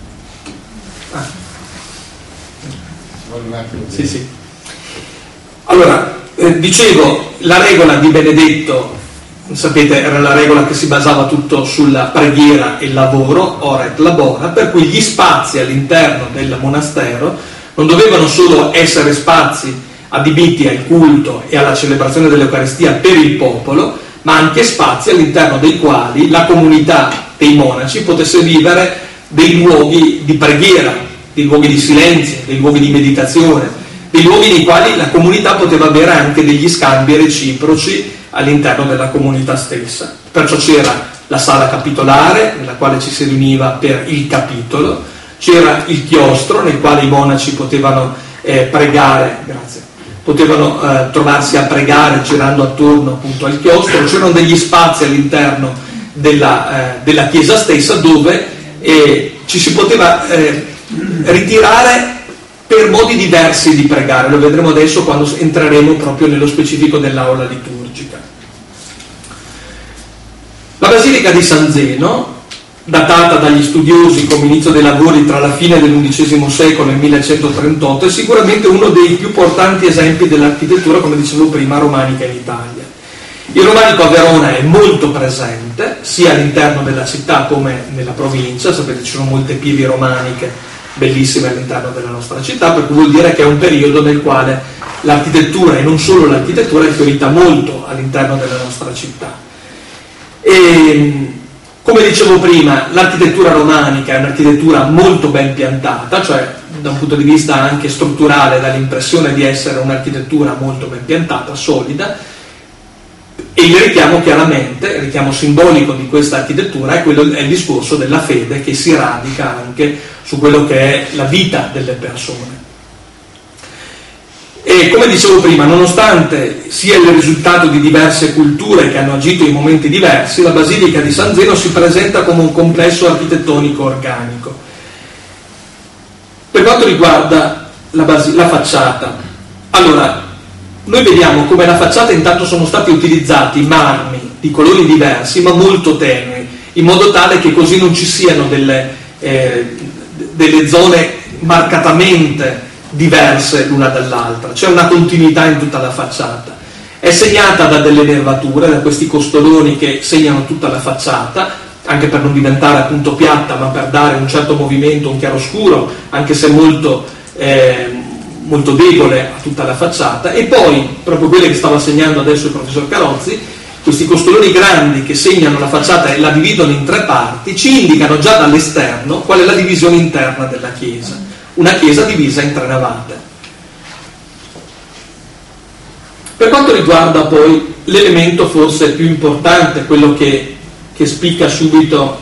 Sì. Allora, dicevo, la regola di Benedetto, sapete, era la regola che si basava tutto sulla preghiera e il lavoro, ora et labora, per cui gli spazi all'interno del monastero non dovevano solo essere spazi adibiti al culto e alla celebrazione dell'Eucaristia per il popolo, ma anche spazi all'interno dei quali la comunità dei monaci potesse vivere dei luoghi di preghiera, dei luoghi di silenzio, dei luoghi di meditazione, dei luoghi nei quali la comunità poteva avere anche degli scambi reciproci all'interno della comunità stessa. Perciò c'era la sala capitolare, nella quale ci si riuniva per il capitolo, c'era il chiostro, nel quale i monaci potevano pregare, potevano trovarsi a pregare girando attorno appunto al chiostro, c'erano degli spazi all'interno della chiesa stessa dove ci si poteva ritirare per modi diversi di pregare. Lo vedremo adesso quando entreremo proprio nello specifico dell'aula liturgica. La Basilica di San Zeno, datata dagli studiosi come inizio dei lavori tra la fine dell'XI secolo e il 1138, è sicuramente uno dei più importanti esempi dell'architettura, come dicevo prima, romanica in Italia. Il romanico a Verona è molto presente, sia all'interno della città come nella provincia. Sapete, ci sono molte pieve romaniche bellissime all'interno della nostra città, per cui vuol dire che è un periodo nel quale l'architettura, e non solo l'architettura, è fiorita molto all'interno della nostra città. E come dicevo prima, l'architettura romanica è un'architettura molto ben piantata, cioè da un punto di vista anche strutturale dà l'impressione di essere un'architettura molto ben piantata, solida, e il richiamo chiaramente, il richiamo simbolico di questa architettura è il discorso della fede, che si radica anche su quello che è la vita delle persone. E come dicevo prima, nonostante sia il risultato di diverse culture che hanno agito in momenti diversi, la Basilica di San Zeno si presenta come un complesso architettonico organico. Per quanto riguarda la facciata, allora, noi vediamo come la facciata intanto sono stati utilizzati marmi di colori diversi ma molto tenui, in modo tale che così non ci siano delle zone marcatamente diverse l'una dall'altra, c'è una continuità in tutta la facciata. È segnata da delle nervature, da questi costoloni che segnano tutta la facciata, anche per non diventare appunto piatta, ma per dare un certo movimento, un chiaroscuro, anche se molto debole a tutta la facciata. E poi, proprio quelle che stava segnando adesso il professor Carozzi, questi costoloni grandi che segnano la facciata e la dividono in 3 parti, ci indicano già dall'esterno qual è la divisione interna della chiesa, una chiesa divisa in 3 navate. Per quanto riguarda poi l'elemento forse più importante, quello che spicca subito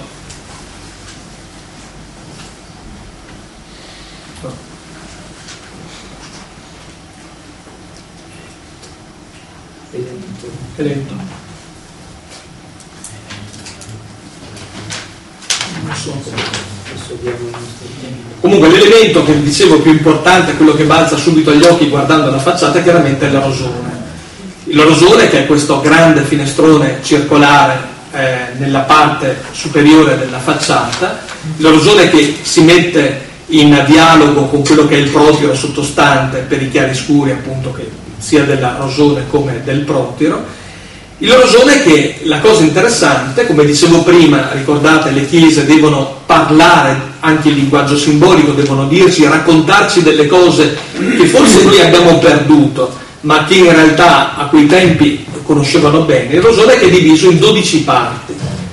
comunque l'elemento che dicevo più importante, quello che balza subito agli occhi guardando la facciata, chiaramente è l'orosone. L'orosone, che è questo grande finestrone circolare nella parte superiore della facciata, l'orosone che si mette in dialogo con quello che è il protiro sottostante per i chiaroscuri, appunto, che sia della rosone come del protiro. Il rosone, che la cosa interessante, come dicevo prima, ricordate, le chiese devono parlare anche il linguaggio simbolico, devono dirci, raccontarci delle cose che forse noi abbiamo perduto, ma che in realtà a quei tempi conoscevano bene. Il rosone che è diviso in 12 parti.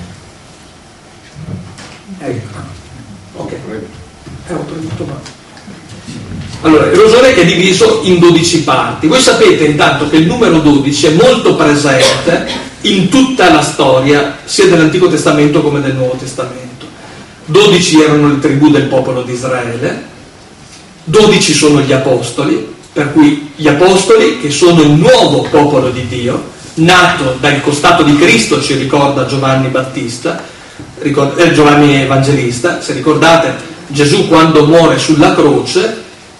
Ok, allora, il rosone che è diviso in 12 parti. Voi sapete intanto che il numero 12 è molto presente in tutta la storia, sia dell'Antico Testamento come del Nuovo Testamento. 12 erano le tribù del popolo di Israele, 12 sono gli apostoli, per cui gli apostoli, che sono il nuovo popolo di Dio, nato dal costato di Cristo, ci ricorda Giovanni Battista, Giovanni Evangelista. Se ricordate, Gesù quando muore sulla croce,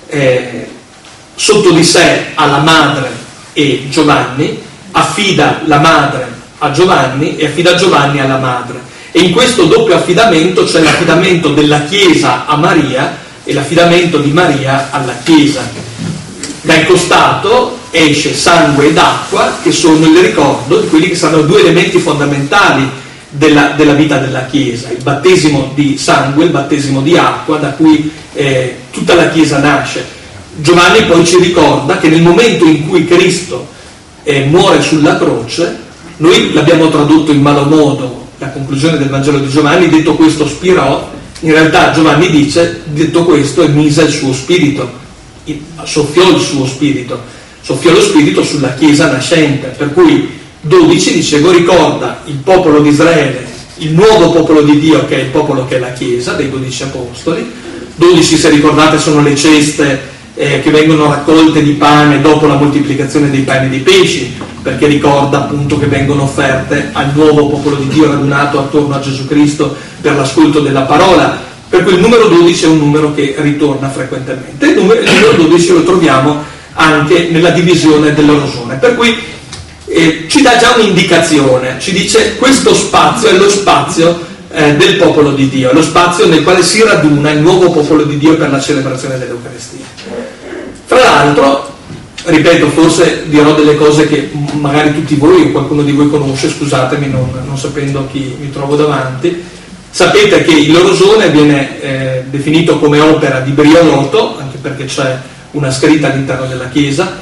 sotto di sé ha la madre e Giovanni, affida la madre a Giovanni e affida Giovanni alla madre. E in questo doppio affidamento c'è l'affidamento della Chiesa a Maria e l'affidamento di Maria alla Chiesa. Dal costato esce sangue ed acqua, che sono il ricordo di quelli che saranno 2 elementi fondamentali della vita della Chiesa: il battesimo di sangue, il battesimo di acqua, da cui tutta la Chiesa nasce. Giovanni poi ci ricorda che nel momento in cui Cristo muore sulla croce, noi l'abbiamo tradotto in malo modo, la conclusione del Vangelo di Giovanni, detto questo spirò. In realtà Giovanni dice, detto questo, emise il suo spirito, soffiò il suo spirito, soffiò lo spirito sulla Chiesa nascente. Per cui 12, dicevo, ricorda il popolo di Israele, il nuovo popolo di Dio, che è il popolo che è la Chiesa, dei 12 apostoli. 12, se ricordate, sono le ceste che vengono raccolte di pane dopo la moltiplicazione dei pani e dei pesci, perché ricorda appunto che vengono offerte al nuovo popolo di Dio radunato attorno a Gesù Cristo per l'ascolto della parola. Per cui il numero 12 è un numero che ritorna frequentemente. Il numero 12 lo troviamo anche nella divisione dell'orosone, per cui ci dà già un'indicazione, ci dice: questo spazio è lo spazio del popolo di Dio, è lo spazio nel quale si raduna il nuovo popolo di Dio per la celebrazione dell'Eucaristia. Tra l'altro, ripeto, forse dirò delle cose che magari tutti voi o qualcuno di voi conosce, scusatemi non sapendo chi mi trovo davanti. Sapete che il l'orosone viene definito come opera di Briolotto, anche perché c'è una scritta all'interno della chiesa,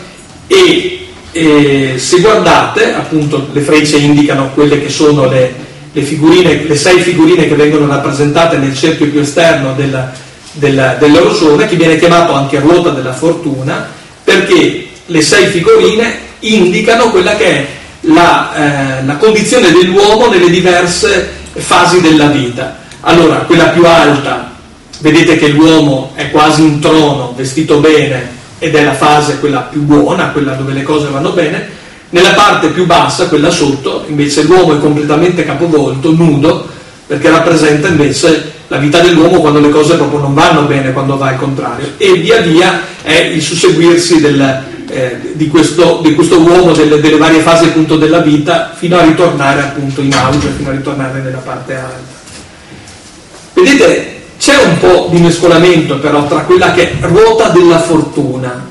e se guardate, appunto, le frecce indicano quelle che sono le figurine, le 6 figurine che vengono rappresentate nel cerchio più esterno dell'orosone, che viene chiamato anche ruota della fortuna, perché le 6 figurine indicano quella che è la condizione dell'uomo nelle diverse fasi della vita. Allora, quella più alta, vedete che l'uomo è quasi un trono, vestito bene, ed è la fase quella più buona, quella dove le cose vanno bene. Nella parte più bassa, quella sotto, invece l'uomo è completamente capovolto, nudo, perché rappresenta invece la vita dell'uomo quando le cose proprio non vanno bene, quando va al contrario. E via via è il susseguirsi di questo uomo delle varie fasi appunto della vita, fino a ritornare appunto in auge, fino a ritornare nella parte alta. Vedete, c'è un po' di mescolamento però tra quella che è ruota della fortuna.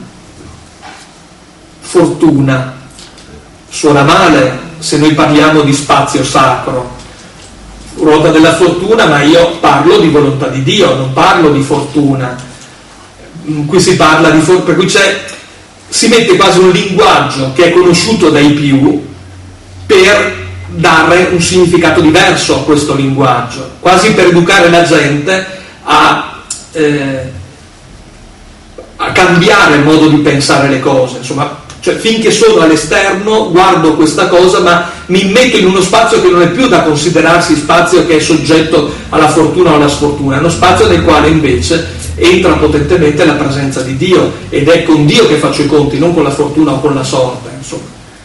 Fortuna suona male se noi parliamo di spazio sacro, ruota della fortuna, ma io parlo di volontà di Dio, non parlo di fortuna. Qui si parla di fortuna, per cui si mette quasi un linguaggio che è conosciuto dai più per dare un significato diverso a questo linguaggio, quasi per educare la gente a cambiare il modo di pensare le cose. Insomma, cioè, finché sono all'esterno guardo questa cosa, ma mi metto in uno spazio che non è più da considerarsi spazio che è soggetto alla fortuna o alla sfortuna, è uno spazio nel quale invece entra potentemente la presenza di Dio, ed è con Dio che faccio i conti, non con la fortuna o con la sorte, insomma.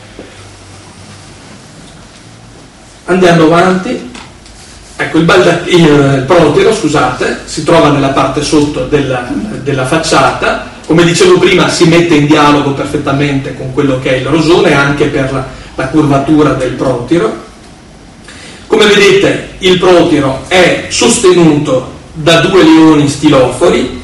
Andiamo avanti. Ecco, il protiro, scusate, si trova nella parte sotto della facciata. Come dicevo prima, si mette in dialogo perfettamente con quello che è il rosone, anche per la curvatura del protiro. Come vedete, il protiro è sostenuto da due leoni stilofori,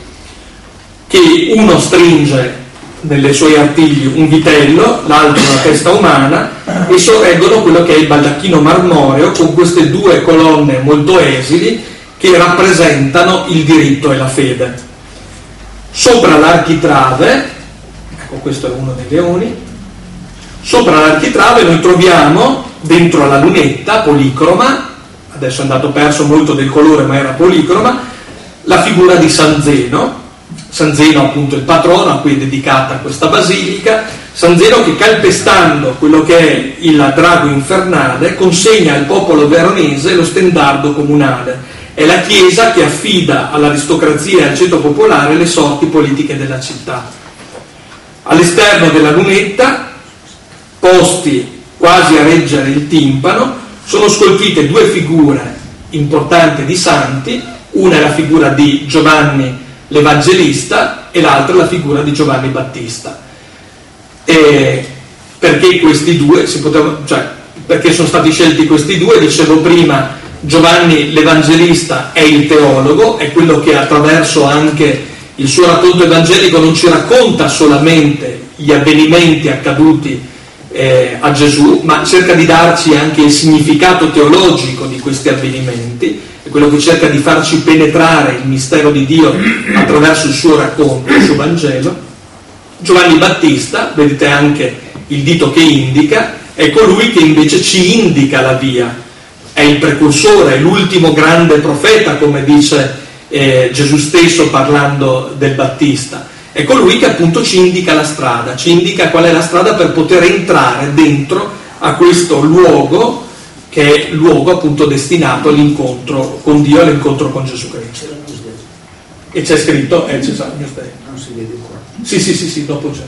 che uno stringe nelle suoi artigli un vitello, l'altro una testa umana, e sorreggono quello che è il baldacchino marmoreo con queste due colonne molto esili che rappresentano il diritto e la fede. Sopra l'architrave, ecco, questo è uno dei leoni, sopra l'architrave noi troviamo, dentro alla lunetta policroma, adesso è andato perso molto del colore ma era policroma, la figura di San Zeno appunto il patrono a cui è dedicata questa basilica. San Zeno che, calpestando quello che è il drago infernale, consegna al popolo veronese lo stendardo comunale. È la chiesa che affida all'aristocrazia e al ceto popolare le sorti politiche della città. All'esterno della lunetta, posti quasi a reggere il timpano, sono scolpite due figure importanti di santi, una è la figura di Giovanni l'Evangelista e l'altra la figura di Giovanni Battista. E perché questi due perché sono stati scelti questi due? Dicevo prima, Giovanni l'Evangelista è il teologo, è quello che attraverso anche il suo racconto evangelico non ci racconta solamente gli avvenimenti accaduti a Gesù, ma cerca di darci anche il significato teologico di questi avvenimenti, è quello che cerca di farci penetrare il mistero di Dio attraverso il suo racconto, il suo Vangelo. Giovanni Battista, vedete anche il dito che indica, è colui che invece ci indica la via, è il precursore, è l'ultimo grande profeta, come dice Gesù stesso parlando del Battista. È colui che appunto ci indica la strada, ci indica qual è la strada per poter entrare dentro a questo luogo, che è il luogo appunto destinato all'incontro con Dio, all'incontro con Gesù Cristo. E c'è scritto, c'è non si vede qua. Sì, dopo c'è.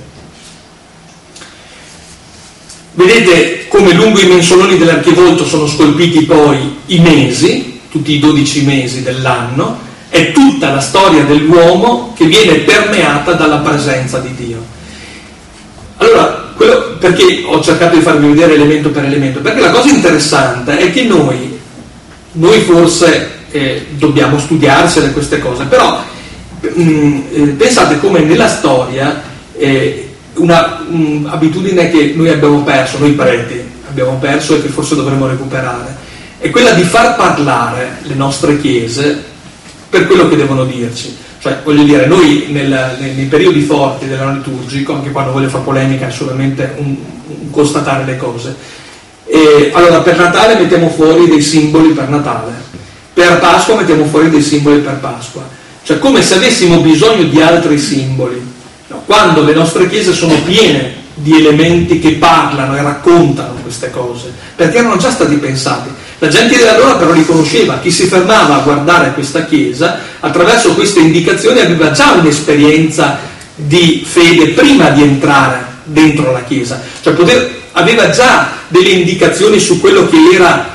Vedete come lungo i mensoloni dell'archivolto sono scolpiti poi i mesi, tutti i 12 mesi dell'anno. È tutta la storia dell'uomo che viene permeata dalla presenza di Dio. Allora, perché ho cercato di farvi vedere elemento per elemento? Perché la cosa interessante è che noi forse dobbiamo studiarsele queste cose, però pensate come nella storia una abitudine che noi abbiamo perso, noi preti abbiamo perso e che forse dovremmo recuperare, è quella di far parlare le nostre chiese per quello che devono dirci. Cioè, voglio dire, noi nei periodi forti dell'anno liturgico, anche quando voglio fare polemica, è solamente un constatare le cose. Allora, per Natale mettiamo fuori dei simboli per Natale, per Pasqua mettiamo fuori dei simboli per Pasqua. Cioè, come se avessimo bisogno di altri simboli, no? Quando le nostre chiese sono piene di elementi che parlano e raccontano queste cose, perché erano già stati pensati. La gente di allora però li conosceva, chi si fermava a guardare questa chiesa attraverso queste indicazioni aveva già un'esperienza di fede prima di entrare dentro la chiesa, cioè aveva già delle indicazioni su quello che era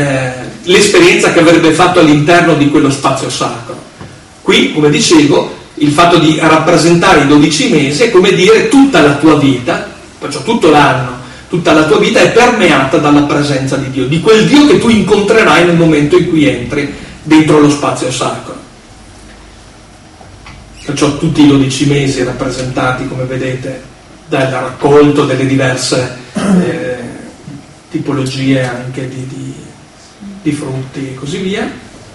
l'esperienza che avrebbe fatto all'interno di quello spazio sacro. Qui, come dicevo, il fatto di rappresentare i 12 mesi è come dire tutta la tua vita, perciò tutto l'anno, tutta la tua vita è permeata dalla presenza di Dio, di quel Dio che tu incontrerai nel momento in cui entri dentro lo spazio sacro. Perciò tutti i 12 mesi rappresentati, come vedete, dal raccolto delle diverse tipologie anche di frutti e così via.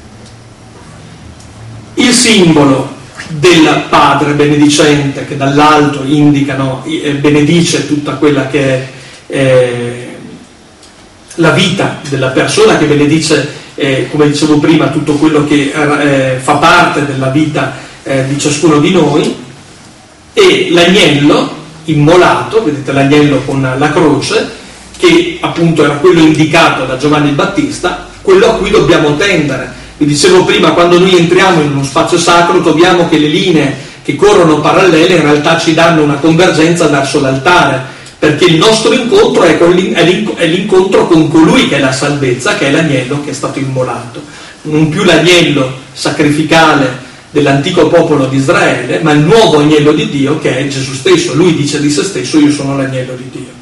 Il simbolo del Padre benedicente che dall'alto indicano, benedice tutta quella che è la vita della persona, che benedice, come dicevo prima, tutto quello che fa parte della vita di ciascuno di noi, e l'agnello immolato, vedete l'agnello con la croce, che appunto era quello indicato da Giovanni il Battista, quello a cui dobbiamo tendere. Vi dicevo prima, quando noi entriamo in uno spazio sacro troviamo che le linee che corrono parallele in realtà ci danno una convergenza verso l'altare, perché il nostro incontro è l'incontro con colui che è la salvezza, che è l'agnello che è stato immolato. Non più l'agnello sacrificale dell'antico popolo di Israele, ma il nuovo agnello di Dio, che è Gesù stesso. Lui dice di se stesso: io sono l'agnello di Dio.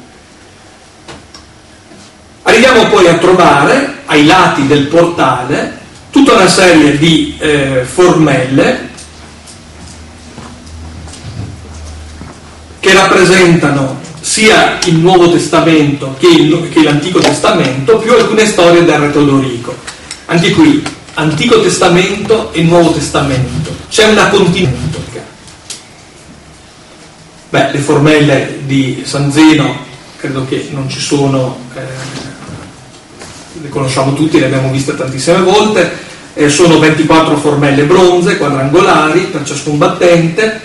Arriviamo poi a trovare ai lati del portale tutta una serie di formelle che rappresentano sia il Nuovo Testamento che l'Antico Testamento, più alcune storie del Re Teodorico. Anche qui, Antico Testamento e Nuovo Testamento. C'è una continuità. Le formelle di San Zeno credo che non ci sono, le conosciamo tutti, le abbiamo viste tantissime volte. Sono 24 formelle bronze, quadrangolari, per ciascun battente,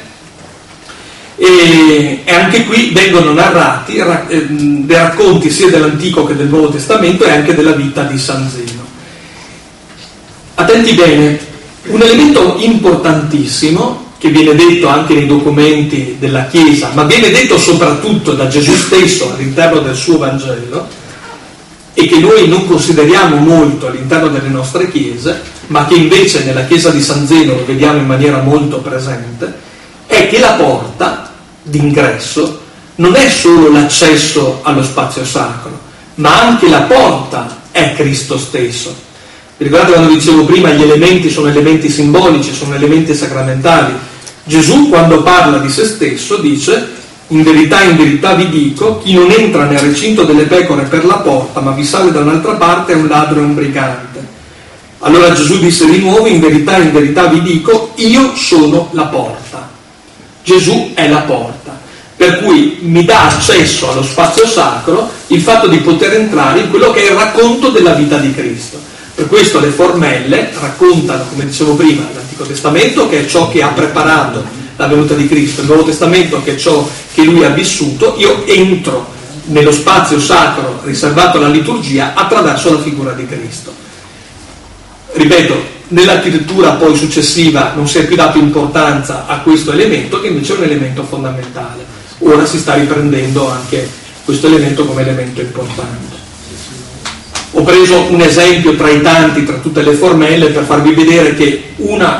e anche qui vengono narrati dei racconti sia dell'Antico che del Nuovo Testamento e anche della vita di San Zeno. Attenti bene, un elemento importantissimo che viene detto anche nei documenti della Chiesa, ma viene detto soprattutto da Gesù stesso all'interno del suo Vangelo, e che noi non consideriamo molto all'interno delle nostre chiese, ma che invece nella chiesa di San Zeno lo vediamo in maniera molto presente, è che la porta d'ingresso non è solo l'accesso allo spazio sacro, ma anche la porta è Cristo stesso. Vi ricordate quando dicevo prima, gli elementi sono elementi simbolici, sono elementi sacramentali? Gesù, quando parla di se stesso, dice: in verità vi dico, chi non entra nel recinto delle pecore per la porta, ma vi sale da un'altra parte, è un ladro e un brigante. Allora Gesù disse di nuovo: in verità vi dico, io sono la porta. Gesù è la porta, per cui mi dà accesso allo spazio sacro il fatto di poter entrare in quello che è il racconto della vita di Cristo. Per questo le formelle raccontano, come dicevo prima, l'Antico Testamento, che è ciò che ha preparato la venuta di Cristo, il Nuovo Testamento, che è ciò che lui ha vissuto. Io entro nello spazio sacro riservato alla liturgia attraverso la figura di Cristo. Ripeto, nell'architettura poi successiva non si è più dato importanza a questo elemento, che invece è un elemento fondamentale. Ora si sta riprendendo anche questo elemento come elemento importante. Ho preso un esempio tra i tanti, tra tutte le formelle, per farvi vedere che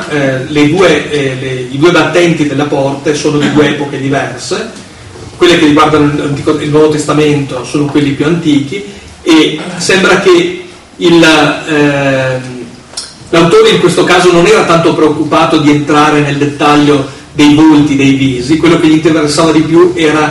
i due battenti della porta sono di due epoche diverse. Quelle che riguardano il Nuovo Testamento sono quelli più antichi, e sembra che l'autore in questo caso non era tanto preoccupato di entrare nel dettaglio dei volti, dei visi. Quello che gli interessava di più era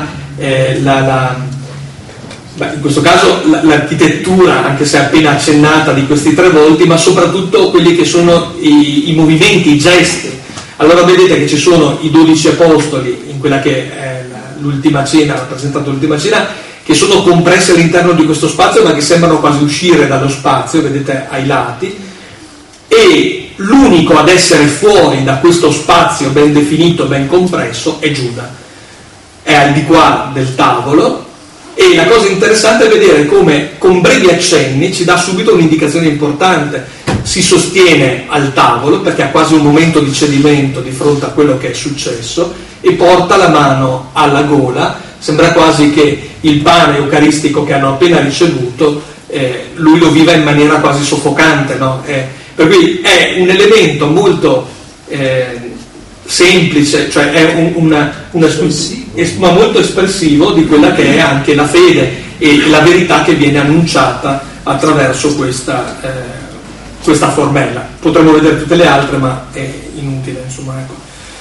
in questo caso l'architettura, anche se appena accennata, di questi tre volti, ma soprattutto quelli che sono i movimenti, i gesti. Allora vedete che ci sono i 12 apostoli in quella che è l'ultima cena, rappresentata l'ultima cena, che sono compressi all'interno di questo spazio, ma che sembrano quasi uscire dallo spazio, vedete ai lati, e l'unico ad essere fuori da questo spazio ben definito, ben compresso, è Giuda. È al di qua del tavolo. E la cosa interessante è vedere come con brevi accenni ci dà subito un'indicazione importante. Si sostiene al tavolo perché ha quasi un momento di cedimento di fronte a quello che è successo, e porta la mano alla gola. Sembra quasi che il pane eucaristico che hanno appena ricevuto lui lo viva in maniera quasi soffocante, no? Per cui è un elemento molto semplice, cioè è ma molto espressivo di quella che è anche la fede e la verità che viene annunciata attraverso questa formella. Potremmo vedere tutte le altre, ma è inutile, insomma, ecco.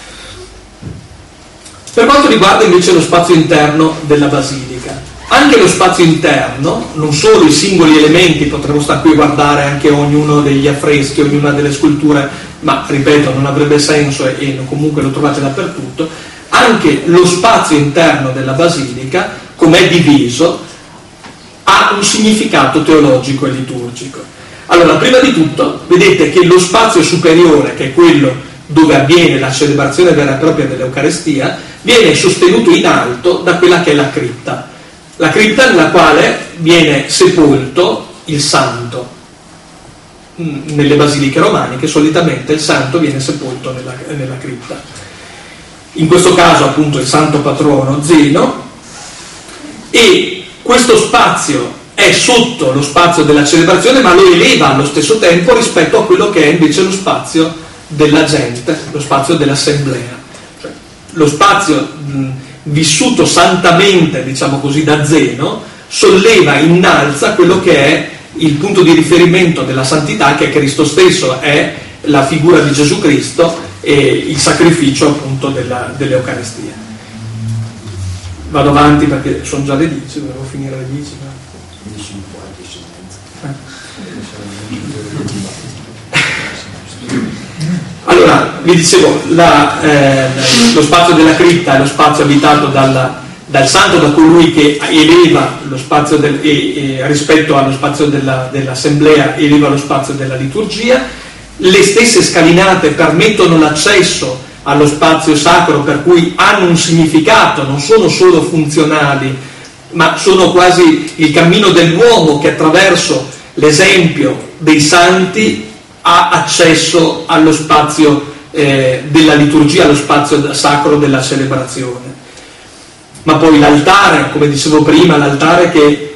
Per quanto riguarda invece lo spazio interno della basilica, anche lo spazio interno, non solo i singoli elementi, potremmo stare qui a guardare anche ognuno degli affreschi, ognuna delle sculture, ma ripeto, non avrebbe senso e comunque lo trovate dappertutto, anche lo spazio interno della basilica, com'è diviso, ha un significato teologico e liturgico. Allora, prima di tutto, vedete che lo spazio superiore, che è quello dove avviene la celebrazione vera e propria dell'Eucarestia, viene sostenuto in alto da quella che è la cripta nella quale viene sepolto il santo. Nelle basiliche romaniche solitamente il santo viene sepolto nella cripta. In questo caso appunto il santo patrono Zeno, e questo spazio è sotto lo spazio della celebrazione, ma lo eleva allo stesso tempo rispetto a quello che è invece lo spazio della gente, lo spazio dell'assemblea. Cioè, lo spazio vissuto santamente, diciamo così, da Zeno, solleva, innalza quello che è il punto di riferimento della santità, che è Cristo stesso, è la figura di Gesù Cristo e il sacrificio appunto dell'Eucarestia. Vado avanti perché sono già le 10, dovevo finire alle 10. Allora, vi dicevo, lo spazio della cripta è lo spazio abitato dal santo, da colui che eleva lo spazio rispetto allo spazio dell'assemblea, eleva lo spazio della liturgia. Le stesse scalinate permettono l'accesso allo spazio sacro, per cui hanno un significato, non sono solo funzionali, ma sono quasi il cammino dell'uomo che attraverso l'esempio dei santi ha accesso allo spazio della liturgia, allo spazio sacro della celebrazione. Ma poi l'altare, come dicevo prima, l'altare che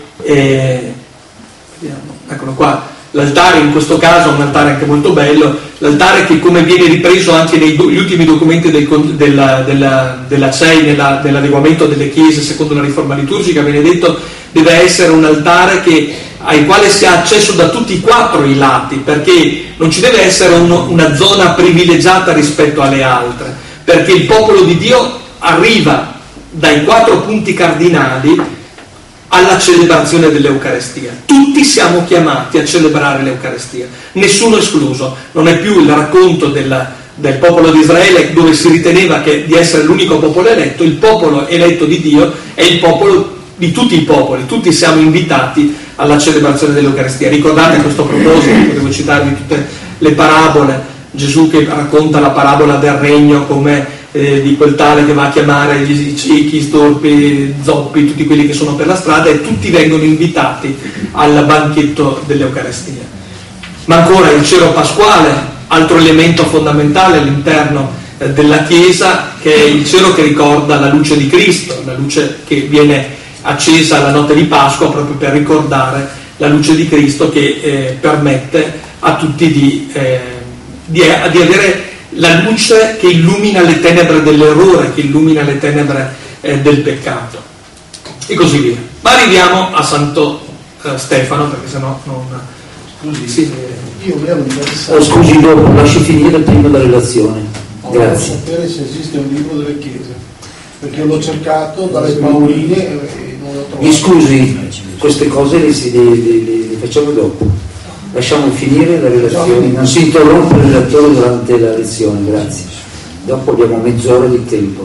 eccolo qua, l'altare in questo caso è un altare anche molto bello, l'altare che, come viene ripreso anche negli ultimi documenti della CEI, nell'adeguamento delle chiese secondo la riforma liturgica, viene detto deve essere un altare al quale si ha accesso da tutti e 4 i lati, perché non ci deve essere una zona privilegiata rispetto alle altre, perché il popolo di Dio arriva dai 4 punti cardinali alla celebrazione dell'Eucarestia. Tutti siamo chiamati a celebrare l'Eucarestia, nessuno escluso. Non è più il racconto del popolo di Israele, dove si riteneva di essere l'unico popolo eletto. Il popolo eletto di Dio è il popolo di tutti i popoli, tutti siamo invitati alla celebrazione dell'Eucarestia. Ricordate a questo proposito, potevo citarvi tutte le parabole, Gesù che racconta la parabola del regno come di quel tale che va a chiamare gli ciechi, storpi, zoppi, tutti quelli che sono per la strada, e tutti vengono invitati al banchetto dell'Eucarestia. Ma ancora il cero pasquale, altro elemento fondamentale all'interno della Chiesa, che è il cero che ricorda la luce di Cristo, la luce che viene accesa la notte di Pasqua proprio per ricordare la luce di Cristo, che permette a tutti di avere la luce che illumina le tenebre dell'errore, che illumina le tenebre del peccato, e così via. Ma arriviamo a Santo Stefano, perché sennò non... Scusi, sì. Io mi ero interessato... Scusi, dopo, lasci finire prima la relazione. Grazie. Volevo sapere se esiste un libro delle chiese, perché l'ho cercato dalle Paoline e non l'ho trovato. Mi scusi, queste cose le facciamo dopo. Lasciamo finire la relazione, non si interrompe il relatore durante la lezione, grazie. Dopo abbiamo mezz'ora di tempo.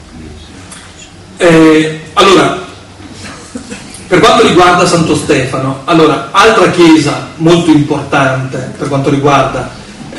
Allora, per quanto riguarda Santo Stefano, allora, altra chiesa molto importante per quanto riguarda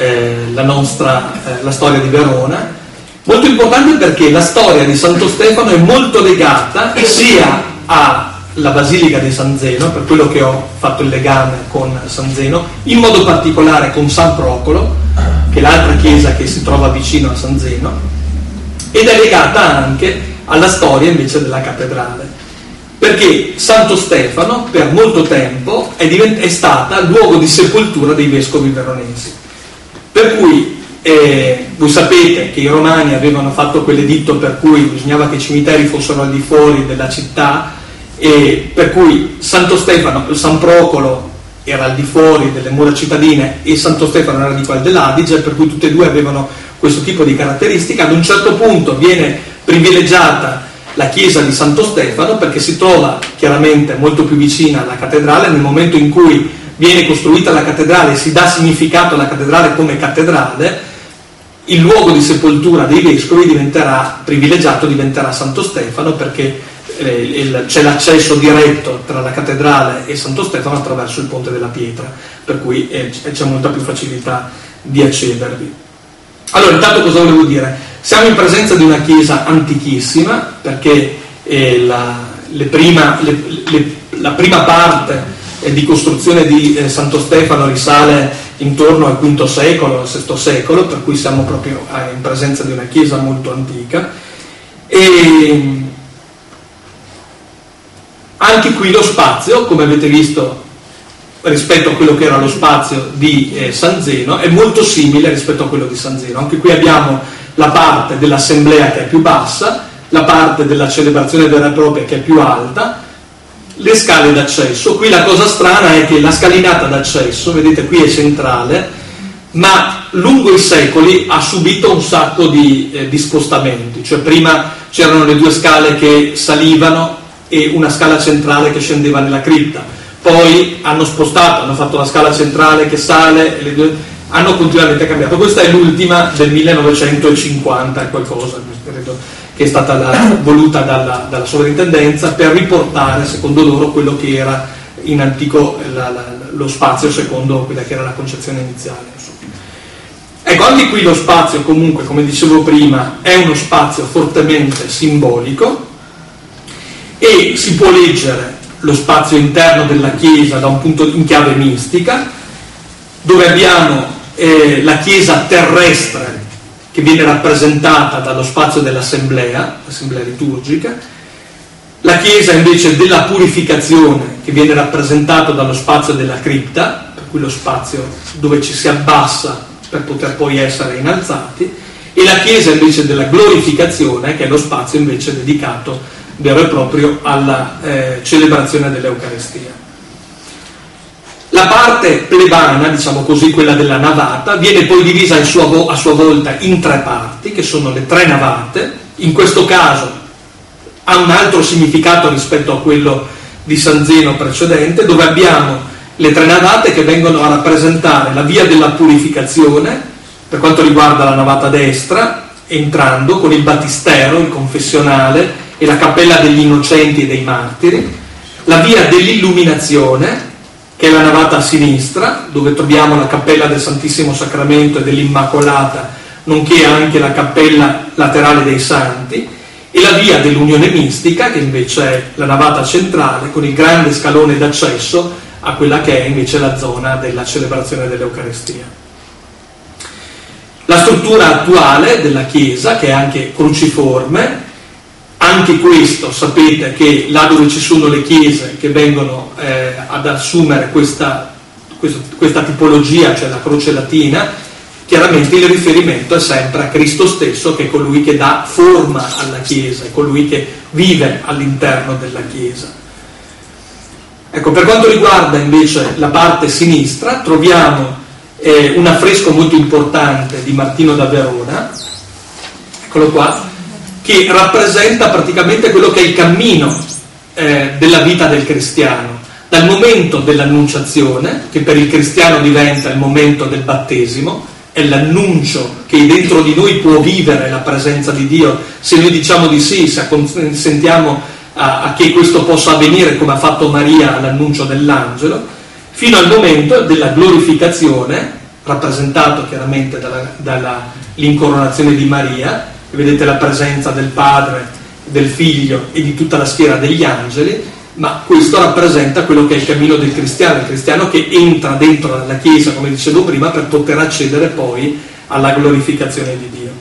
la storia di Verona, molto importante perché la storia di Santo Stefano è molto legata sia alla Basilica di San Zeno, per quello che ho fatto il legame con San Zeno, in modo particolare con San Procolo, che è l'altra chiesa che si trova vicino a San Zeno, ed è legata anche alla storia invece della cattedrale, perché Santo Stefano per molto tempo è stata luogo di sepoltura dei vescovi veronesi, per cui voi sapete che i Romani avevano fatto quell'editto per cui bisognava che i cimiteri fossero al di fuori della città, e per cui Santo Stefano, San Procolo era al di fuori delle mura cittadine e Santo Stefano era di qua dell'Adige, per cui tutte e due avevano questo tipo di caratteristica. Ad un certo punto viene privilegiata la chiesa di Santo Stefano perché si trova chiaramente molto più vicina alla cattedrale. Nel momento in cui viene costruita la cattedrale e si dà significato alla cattedrale come cattedrale, il luogo di sepoltura dei vescovi diventerà privilegiato, diventerà Santo Stefano, perché c'è l'accesso diretto tra la cattedrale e Santo Stefano attraverso il ponte della pietra, per cui c'è molta più facilità di accedervi. Allora, intanto cosa volevo dire? Siamo in presenza di una chiesa antichissima, perché la prima parte di costruzione di Santo Stefano risale intorno al V secolo, al VI secolo, per cui siamo proprio in presenza di una chiesa molto antica. E anche qui lo spazio, come avete visto rispetto a quello che era lo spazio di San Zeno, è molto simile rispetto a quello di San Zeno. Anche qui abbiamo la parte dell'assemblea che è più bassa, la parte della celebrazione vera e propria che è più alta, le scale d'accesso. Qui la cosa strana è che la scalinata d'accesso, vedete qui è centrale, ma lungo i secoli ha subito un sacco di spostamenti. Cioè prima c'erano le due scale che salivano e una scala centrale che scendeva nella cripta, poi hanno spostato, hanno fatto la scala centrale che sale e le due hanno continuamente cambiato. Questa è l'ultima del 1950 e qualcosa, credo, che è stata voluta dalla sovrintendenza per riportare, secondo loro, quello che era in antico lo spazio secondo quella che era la concezione iniziale. Ecco, anche qui lo spazio comunque, come dicevo prima, è uno spazio fortemente simbolico, e si può leggere lo spazio interno della chiesa da un punto in chiave mistica, dove abbiamo la chiesa terrestre che viene rappresentata dallo spazio dell'assemblea, l'assemblea liturgica, la chiesa invece della purificazione che viene rappresentata dallo spazio della cripta, per cui lo spazio dove ci si abbassa per poter poi essere innalzati, e la chiesa invece della glorificazione, che è lo spazio invece dedicato vero e proprio alla celebrazione dell'Eucaristia. La parte plebana, diciamo così, quella della navata, viene poi divisa a sua volta in tre parti, che sono le tre navate. In questo caso ha un altro significato rispetto a quello di San Zeno precedente, dove abbiamo le tre navate che vengono a rappresentare la via della purificazione, per quanto riguarda la navata destra, entrando con il battistero, il confessionale e la cappella degli innocenti e dei martiri, la via dell'illuminazione, che è la navata a sinistra, dove troviamo la cappella del Santissimo Sacramento e dell'Immacolata, nonché anche la cappella laterale dei Santi, e la via dell'unione mistica, che invece è la navata centrale, con il grande scalone d'accesso a quella che è invece la zona della celebrazione dell'Eucaristia. La struttura attuale della chiesa, che è anche cruciforme, anche questo sapete che là dove ci sono le chiese che vengono ad assumere questa tipologia, cioè la croce latina, chiaramente il riferimento è sempre a Cristo stesso, che è colui che dà forma alla chiesa, è colui che vive all'interno della chiesa. Ecco, per quanto riguarda invece la parte sinistra, troviamo un affresco molto importante di Martino da Verona, eccolo qua, che rappresenta praticamente quello che è il cammino della vita del cristiano, dal momento dell'annunciazione, che per il cristiano diventa il momento del battesimo, è l'annuncio che dentro di noi può vivere la presenza di Dio, se noi diciamo di sì, se consentiamo a che questo possa avvenire, come ha fatto Maria all'annuncio dell'angelo, fino al momento della glorificazione, rappresentato chiaramente dall'incoronazione di Maria. Vedete la presenza del Padre, del Figlio e di tutta la schiera degli angeli, ma questo rappresenta quello che è il cammino del cristiano, il cristiano che entra dentro la Chiesa, come dicevo prima, per poter accedere poi alla glorificazione di Dio.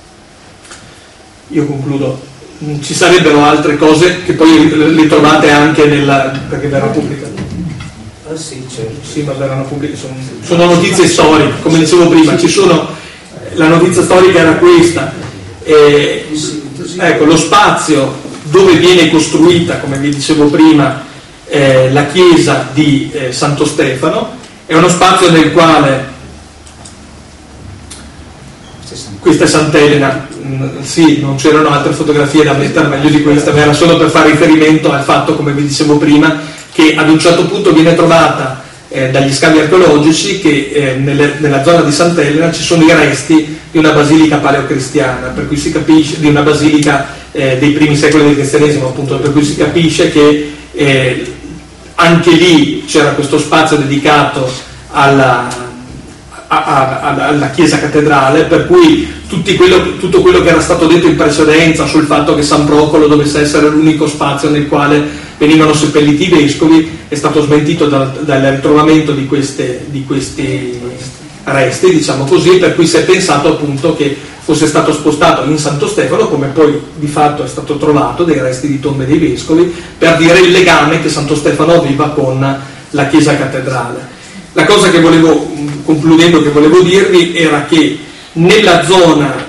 Io concludo. Ci sarebbero altre cose che poi le trovate anche perché verrà pubblicato. Ah sì, certo. Sì, ma verranno pubblicate, sono notizie storiche, come dicevo prima, ci sono la notizia storica era questa. Ecco, lo spazio dove viene costruita, come vi dicevo prima, la chiesa di Santo Stefano è uno spazio nel quale questa è Sant'Elena, sì, non c'erano altre fotografie da mettere meglio di questa, ma era solo per fare riferimento al fatto, come vi dicevo prima, che ad un certo punto viene trovata dagli scavi archeologici che nella zona di Sant'Elena ci sono i resti di una basilica paleocristiana, per cui si capisce, di una basilica dei primi secoli del cristianesimo, appunto, per cui si capisce che anche lì c'era questo spazio dedicato alla chiesa cattedrale, per cui tutto quello che era stato detto in precedenza sul fatto che San Procolo dovesse essere l'unico spazio nel quale venivano seppelliti i vescovi è stato smentito dal ritrovamento di questi resti, diciamo così, per cui si è pensato appunto che fosse stato spostato in Santo Stefano, come poi di fatto è stato trovato, dei resti di tombe dei vescovi, per dire il legame che Santo Stefano aveva con la chiesa cattedrale. La cosa che concludendo che volevo dirvi era che nella zona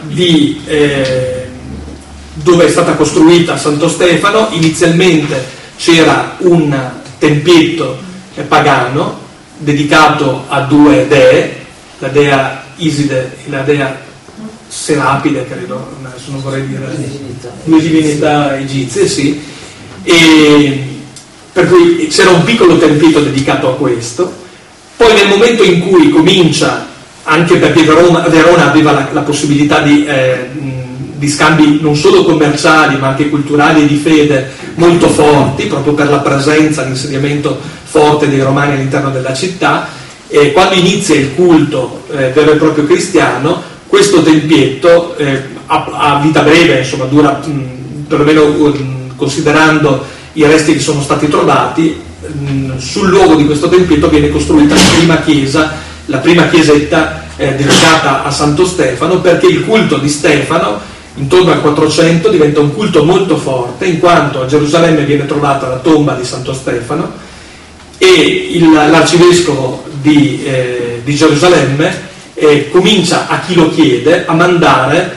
dove è stata costruita Santo Stefano inizialmente c'era un tempietto pagano dedicato a due dee, la dea Iside e la dea Serapide, credo, adesso non vorrei dire due divinità egizie, sì, e per cui c'era un piccolo tempietto dedicato a questo. Poi nel momento in cui comincia, anche perché Verona aveva la possibilità di scambi non solo commerciali ma anche culturali e di fede molto forti, proprio per la presenza, l'insediamento forte dei romani all'interno della città, e quando inizia il culto vero e proprio cristiano, questo tempietto a vita breve, insomma dura perlomeno considerando i resti che sono stati trovati, sul luogo di questo tempietto viene costruita la prima chiesetta dedicata a Santo Stefano, perché il culto di Stefano intorno al 400 diventa un culto molto forte, in quanto a Gerusalemme viene trovata la tomba di Santo Stefano e l'arcivescovo di Gerusalemme comincia, a chi lo chiede, a mandare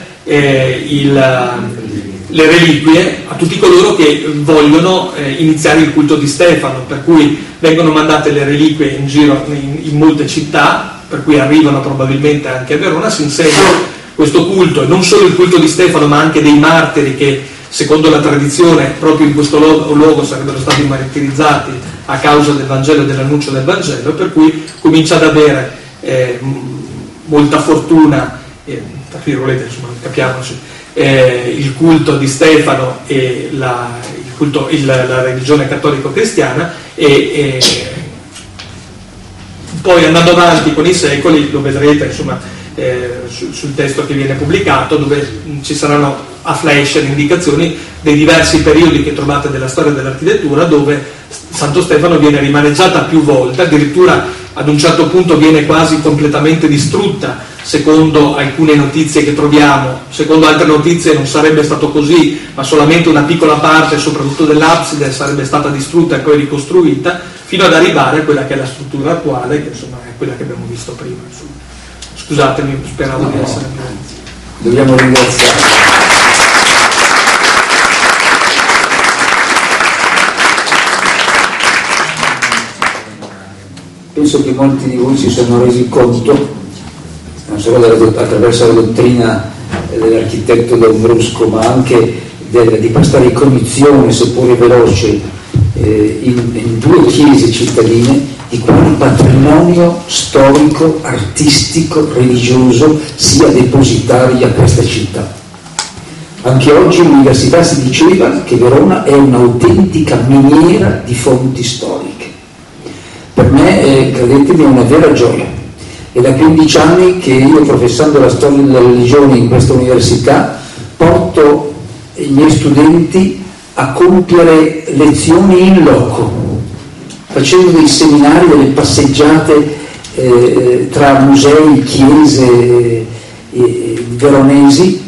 le reliquie a tutti coloro che vogliono iniziare il culto di Stefano, per cui vengono mandate le reliquie in giro in molte città, per cui arrivano probabilmente anche a Verona, si insegna questo culto, e non solo il culto di Stefano ma anche dei martiri che secondo la tradizione proprio in questo luogo sarebbero stati martirizzati a causa del Vangelo e dell'annuncio del Vangelo, per cui comincia ad avere molta fortuna, tra virgolette, insomma, capiamoci, il culto di Stefano e la religione cattolico-cristiana, e poi andando avanti con i secoli, lo vedrete insomma sul testo che viene pubblicato, dove ci saranno a flash le indicazioni dei diversi periodi che trovate della storia dell'architettura, dove Santo Stefano viene rimaneggiata più volte, addirittura ad un certo punto viene quasi completamente distrutta, secondo alcune notizie che troviamo. Secondo altre notizie non sarebbe stato così, ma solamente una piccola parte, soprattutto dell'abside, sarebbe stata distrutta e poi ricostruita, fino ad arrivare a quella che è la struttura attuale, che insomma è quella che abbiamo visto prima. Insomma. Scusatemi, speravo di essere più. Dobbiamo ringraziare. Penso che molti di voi si siano resi conto, non solo attraverso la dottrina dell'architetto Don Brusco, ma anche di questa ricognizione, seppure veloce, in due chiese cittadine, di quale patrimonio storico, artistico, religioso sia depositaria questa città. Anche oggi all'università si diceva che Verona è un'autentica miniera di fonti storiche. Per me, credetemi, è una vera gioia. È da 15 anni che io, professando la storia della religione in questa università, porto i miei studenti a compiere lezioni in loco, facendo dei seminari, delle passeggiate tra musei, chiese veronesi,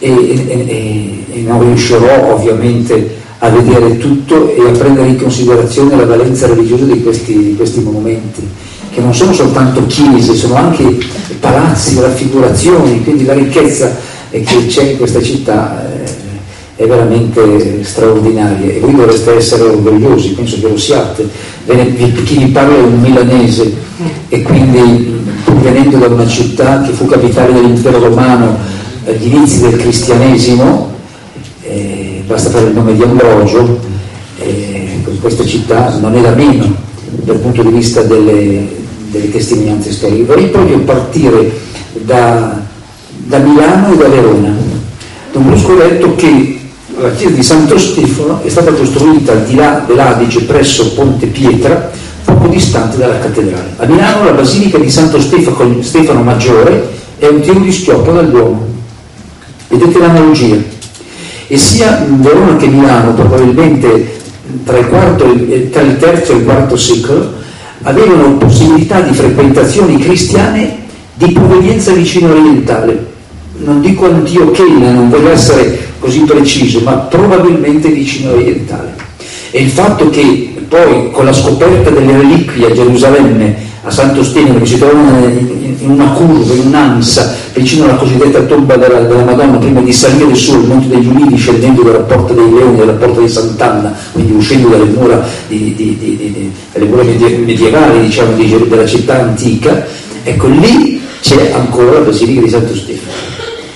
e non riuscirò ovviamente a vedere tutto e a prendere in considerazione la valenza religiosa di questi monumenti, che che non sono soltanto chiese, sono anche palazzi, raffigurazioni, quindi la ricchezza che c'è in questa città è veramente straordinaria e voi dovreste essere orgogliosi, penso che lo siate. Chi vi parla è un milanese e quindi pur venendo da una città che fu capitale dell'impero romano agli inizi del cristianesimo, basta fare il nome di Ambrogio, questa città non è da meno dal punto di vista delle testimonianze storiche. Vorrei proprio partire da Milano e da Verona. Don Brusco ha detto che la chiesa di Santo Stefano è stata costruita al di là dell'Adige presso Ponte Pietra, poco distante dalla cattedrale. A Milano la basilica di Santo Stefano Maggiore è un tiro di schioppo dal Duomo. Vedete l'analogia? E sia Verona che Milano, probabilmente tra il terzo e il quarto secolo, avevano possibilità di frequentazioni cristiane di provenienza vicino orientale. Non dico antiochena, non voglio essere così preciso, ma probabilmente vicino orientale. E il fatto che poi con la scoperta delle reliquie a Gerusalemme, a Santo Stefano, che si trovano in una curva, in un'ansa, vicino alla cosiddetta tomba della Madonna, prima di salire su il Monte degli Ulivi, scendendo dalla Porta dei Leoni, dalla Porta di Sant'Anna, quindi uscendo dalle mura, dalle mura medievali, diciamo, della città antica, ecco lì c'è ancora la Basilica di Santo Stefano.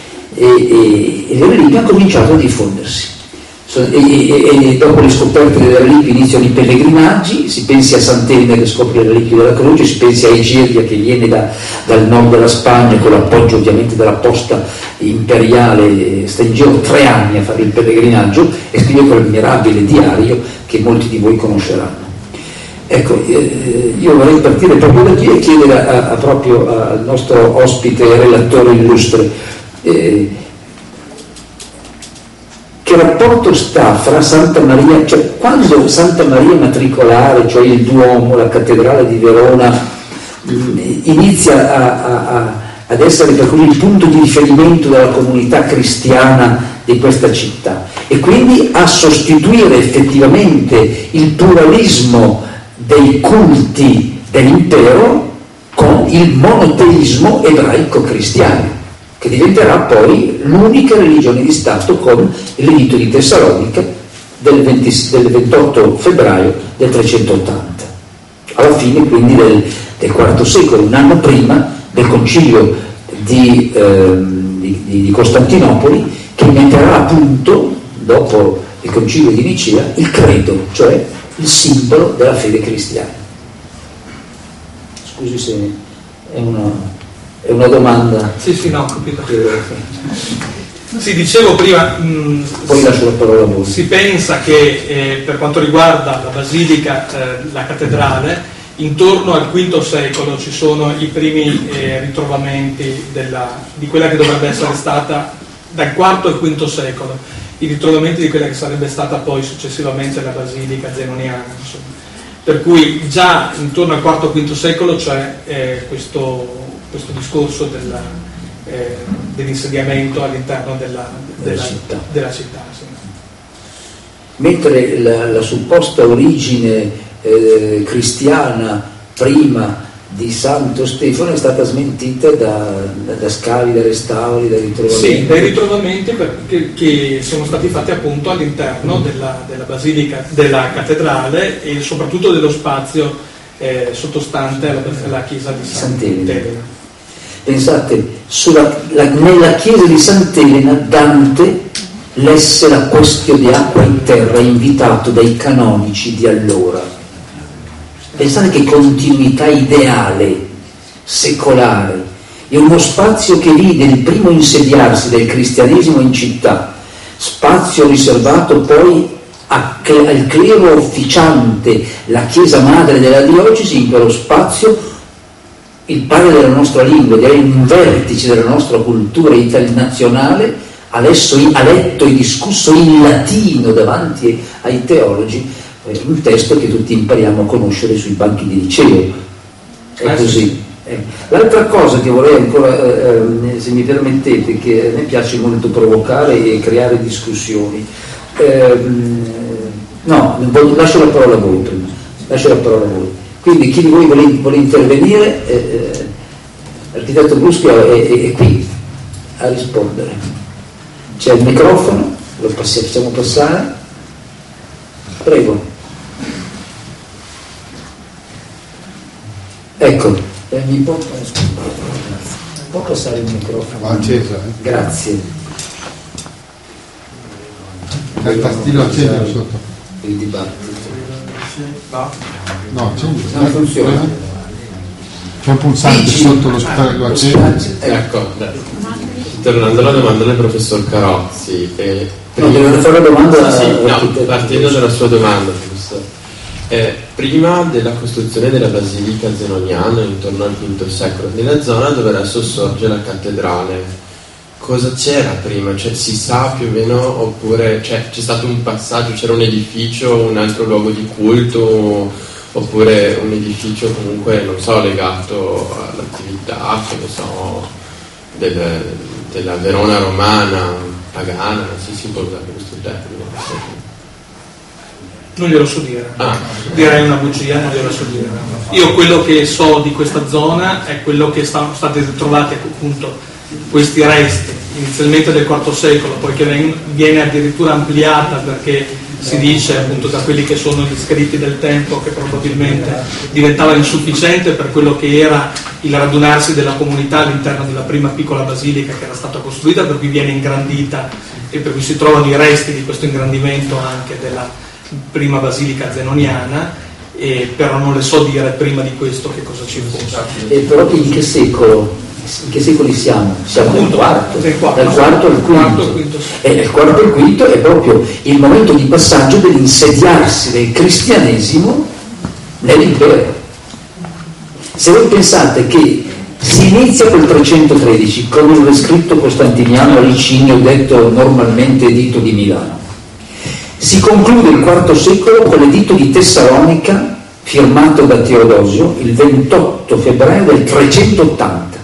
E le reliquie hanno cominciato a diffondersi. E dopo le scoperte delle reliquie iniziano i pellegrinaggi, si pensi a Sant'Elena che scopre le reliquie della croce, si pensi a Egidia che viene dal nord della Spagna con l'appoggio ovviamente della posta imperiale, sta in giro 3 anni a fare il pellegrinaggio e scrive quel mirabile diario che molti di voi conosceranno. Ecco, io vorrei partire proprio da qui e chiedere proprio al nostro ospite e relatore illustre che rapporto sta fra Santa Maria, cioè quando Santa Maria Matricolare, cioè il Duomo, la cattedrale di Verona, inizia ad essere per cui il punto di riferimento della comunità cristiana di questa città e quindi a sostituire effettivamente il pluralismo dei culti dell'impero con il monoteismo ebraico-cristiano, che diventerà poi l'unica religione di Stato con l'editto di Tessalonica del 28 febbraio del 380, alla fine quindi del IV secolo, un anno prima del concilio di Costantinopoli, che metterà a punto, dopo il concilio di Nicea, il credo, cioè il simbolo della fede cristiana. Scusi se è una domanda. Sì, no, ho capito. Sì, dicevo prima, poi lascio la parola a voi. Si pensa che per quanto riguarda la basilica, la cattedrale, intorno al V secolo ci sono i primi ritrovamenti di quella che dovrebbe essere stata, dal IV al V secolo, i ritrovamenti di quella che sarebbe stata poi successivamente la basilica zenoniana, insomma. Per cui già intorno al IV-V secolo c'è questo discorso dell'insediamento all'interno della città. Sì. Mentre la supposta origine cristiana prima di Santo Stefano è stata smentita da scavi, da restauri, da ritrovamenti. Sì, dai ritrovamenti che sono stati fatti appunto all'interno della basilica, della cattedrale e soprattutto dello spazio sottostante alla chiesa di Sant'Elena. Pensate, nella chiesa di Sant'Elena Dante lesse la Questio di acqua in terra invitato dai canonici di allora. Pensate che continuità ideale, secolare, è uno spazio che vide il primo insediarsi del cristianesimo in città, spazio riservato poi al clero officiante, la chiesa madre della diocesi, in quello spazio il padre della nostra lingua, direi un vertice della nostra cultura nazionale, ha letto e discusso in latino davanti ai teologi un testo che tutti impariamo a conoscere sui banchi di liceo. È così. L'altra cosa che vorrei ancora, se mi permettete, che a me piace molto provocare e creare discussioni, lascio la parola a voi prima. Quindi chi di voi vuole intervenire, l'architetto Bruschi è qui a rispondere. C'è il microfono, lo facciamo passare. Prego. Ecco, mi può passare il microfono? Acceso, Grazie. Il tastillo acceso sotto. Il dibattito. No, Non funziona. C'è un pulsante sotto lo specchio acceso. Ecco, tornando alla domanda del professor Carozzi. No, devo fare una domanda. Sì, no, partendo dalla sua domanda, professore. Prima della costruzione della basilica zenoniana intorno al V secolo, nella zona dove adesso sorge la cattedrale, cosa c'era prima? Cioè, si sa più o meno, oppure c'è stato un passaggio, c'era un edificio, un altro luogo di culto, oppure un edificio comunque, non so, legato all'attività, che ne so, della Verona romana, pagana, non so se si può usare questo termine. Non glielo so dire, direi una bugia, non glielo so dire. Io quello che so di questa zona è quello che sono stati ritrovati appunto questi resti, inizialmente del IV secolo, poi che viene addirittura ampliata perché si dice appunto da quelli che sono gli scritti del tempo che probabilmente diventava insufficiente per quello che era il radunarsi della comunità all'interno della prima piccola basilica che era stata costruita, per cui viene ingrandita e per cui si trovano i resti di questo ingrandimento anche della prima basilica zenoniana, però non le so dire prima di questo che cosa ci fosse. Però in che secolo? In che secoli siamo? Siamo nel quarto, dal quarto al quinto. E il quarto e il quinto è proprio il momento di passaggio dell'insediarsi del cristianesimo nell'impero. Se voi pensate che si inizia col 313 con il rescritto costantiniano Licinio, detto normalmente editto di Milano, si conclude il IV secolo con l'editto di Tessalonica firmato da Teodosio il 28 febbraio del 380.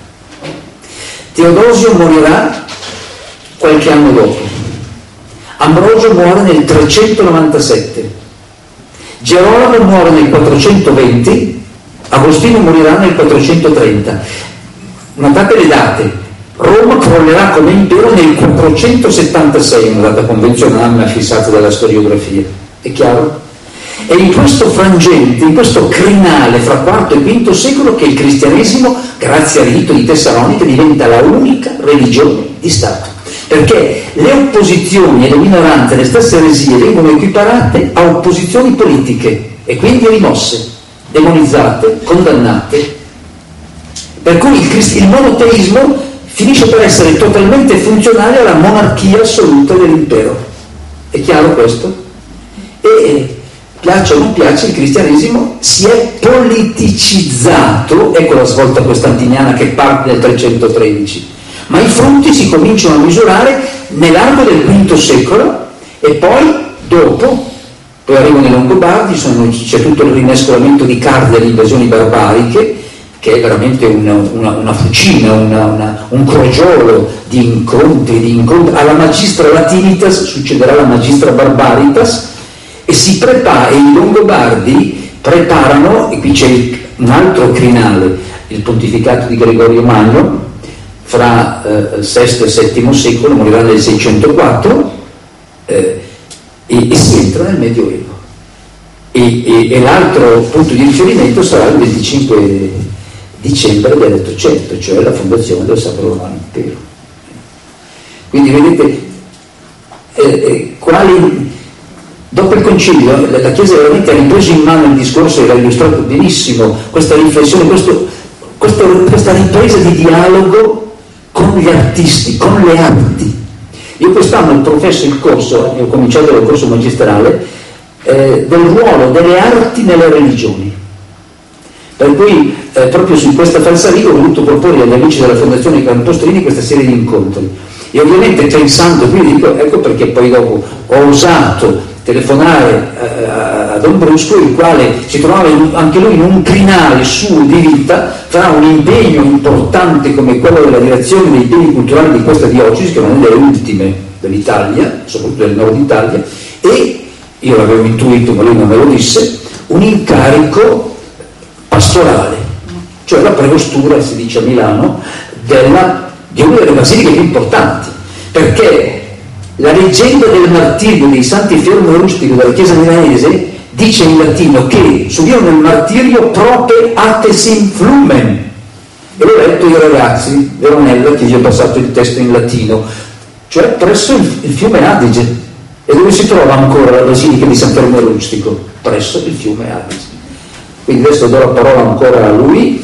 Teodosio morirà qualche anno dopo, Ambrogio muore nel 397, Gerolamo muore nel 420, Agostino morirà nel 430. Notate le date. Roma crollerà come impero nel 476, una data convenzionale ma fissata dalla storiografia. È chiaro? È in questo frangente, in questo crinale fra IV e V secolo che il cristianesimo, grazie all'editto di Tessalonica, diventa la unica religione di Stato. Perché le opposizioni e le minoranze, le stesse eresie, vengono equiparate a opposizioni politiche e quindi rimosse, demonizzate, condannate. Per cui il monoteismo finisce per essere totalmente funzionale alla monarchia assoluta dell'impero. È chiaro questo? E piace o non piace, il cristianesimo si è politicizzato, ecco la svolta costantiniana che parte nel 313, ma i frutti si cominciano a misurare nell'arco del V secolo e poi dopo, poi arrivano i Longobardi, c'è tutto il rimescolamento di carte delle invasioni barbariche, che è veramente una fucina, un crogiolo di incontri. Alla magistra latinitas succederà la magistra barbaritas e si prepara, e i Longobardi preparano, e qui c'è un altro crinale, il pontificato di Gregorio Magno, fra VI e VII secolo, morirà nel 604, e si entra nel Medioevo. E l'altro punto di riferimento sarà il 25 dicembre dell'800, cioè la fondazione del Sacro Romano Impero. Quindi vedete dopo il concilio la Chiesa veramente ha ripreso in mano il discorso e l'ha illustrato benissimo questa riflessione, questa ripresa di dialogo con gli artisti, con le arti. Io quest'anno professo il corso, ho cominciato il corso magistrale del ruolo delle arti nelle religioni. Per cui proprio su questa falsariga ho voluto proporre agli amici della Fondazione Campostrini questa serie di incontri. E ovviamente pensando, qui dico, ecco perché poi dopo ho osato telefonare a Don Brusco, il quale si trovava anche lui in un crinale suo di vita tra un impegno importante come quello della direzione dei beni culturali di questa diocesi, che è una delle ultime dell'Italia, soprattutto del nord Italia, e io l'avevo intuito ma lui non me lo disse, un incarico pastorale, cioè la preostura, si dice a Milano, di una delle basiliche più importanti, perché la leggenda del martirio dei Santi Fermo e Rustico della Chiesa milanese dice in latino che subirono il martirio prope atesim flumen, e l'ho letto io ragazzi, Veronella, che vi ho passato il testo in latino, cioè presso il fiume Adige. E dove si trova ancora la basilica di San Fermo e Rustico? Presso il fiume Adige. Quindi adesso do la parola ancora a lui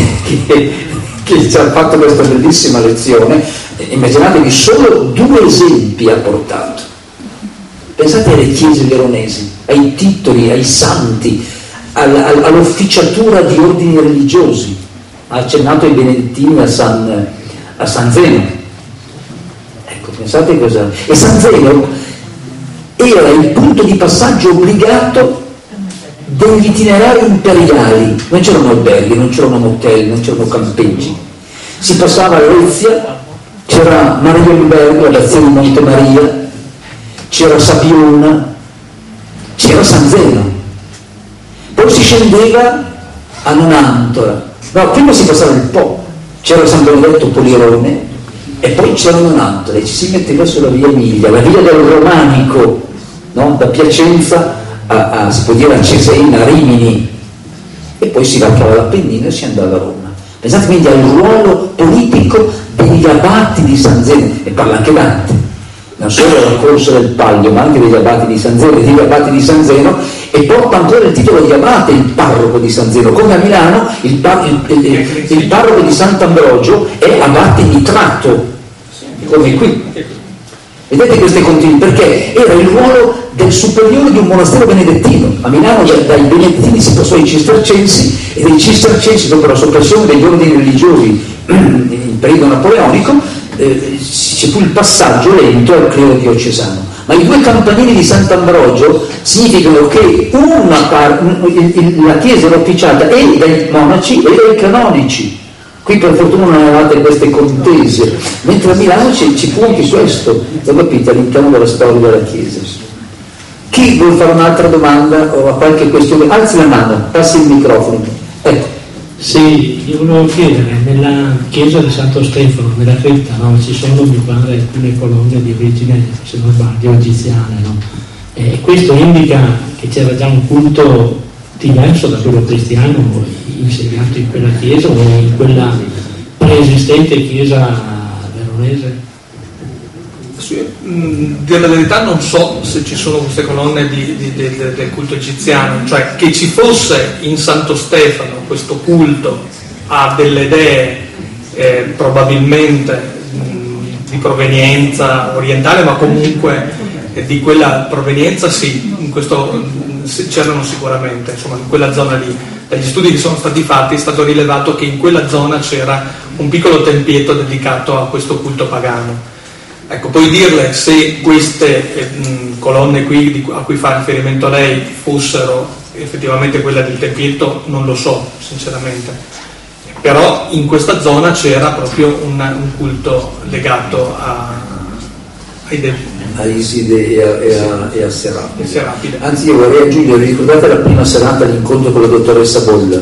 che ci ha fatto questa bellissima lezione. Immaginatevi, solo 2 esempi ha portato. Pensate alle chiese veronesi, ai titoli, ai santi, all'officiatura di ordini religiosi. Ha accennato ai benedettini a San Zeno. Ecco, pensate cosa. E San Zeno era il punto di passaggio obbligato degli itinerari imperiali. Non c'erano alberghi, non c'erano motel, non c'erano campeggi. Si passava a Lezia, c'era Marienberg, l'azione di Monte Maria, c'era Sabiona, c'era San Zeno. Poi si scendeva a Nonantola. No, prima si passava il Po, c'era San Benedetto Polirone e poi c'era Nonantola e ci si metteva sulla via Emilia, la via del Romanico, no? Da Piacenza si può dire a Cesena, a Rimini, e poi si varcava l'Appennino e si andava a Roma. Pensate quindi al ruolo politico degli abati di San Zeno, e parla anche Dante, non solo della corsa del Palio, ma anche degli abati di San Zeno, degli abati di San Zeno, e porta ancora il titolo di abate il parroco di San Zeno, come a Milano il parroco di Sant'Ambrogio è abate di Tratto, come qui. Vedete queste continuità, perché era il ruolo del superiore di un monastero benedettino. A Milano dai benedettini si passò ai cistercensi, e dai cistercensi, dopo la soppressione degli ordini religiosi in periodo napoleonico, ci fu il passaggio lento al clero diocesano. Ma i 2 campanili di Sant'Ambrogio significano che la chiesa era officiata e dai monaci e dai canonici. Qui per fortuna non avevate queste contese, mentre a Milano ci fu anche questo, lo capite, all'interno della storia della chiesa. Chi vuole fare un'altra domanda o ha qualche questione? Alzi la mano, passi il microfono. Ecco. Sì, io volevo chiedere, nella chiesa di Santo Stefano, nella cripta, no, ci sono, mi pare, alcune colonne di origine, se non sbaglio, egiziane, no? E questo indica che c'era già un culto diverso da quello cristiano insegnato in quella chiesa o in quella preesistente chiesa veronese? Dire la verità, non so se ci sono queste colonne del culto egiziano, cioè che ci fosse in Santo Stefano questo culto a delle dee probabilmente di provenienza orientale, ma comunque di quella provenienza sì, in questo c'erano sicuramente, insomma, in quella zona lì. Dagli studi che sono stati fatti è stato rilevato che in quella zona c'era un piccolo tempietto dedicato a questo culto pagano. Ecco, poi dirle se queste colonne qui a cui fa riferimento lei fossero effettivamente quelle del tempietto non lo so sinceramente, però in questa zona c'era proprio un culto legato a Iside e a Serapide. Anzi, io vorrei aggiungere, ricordate la prima serata l'incontro con la dottoressa Bolla?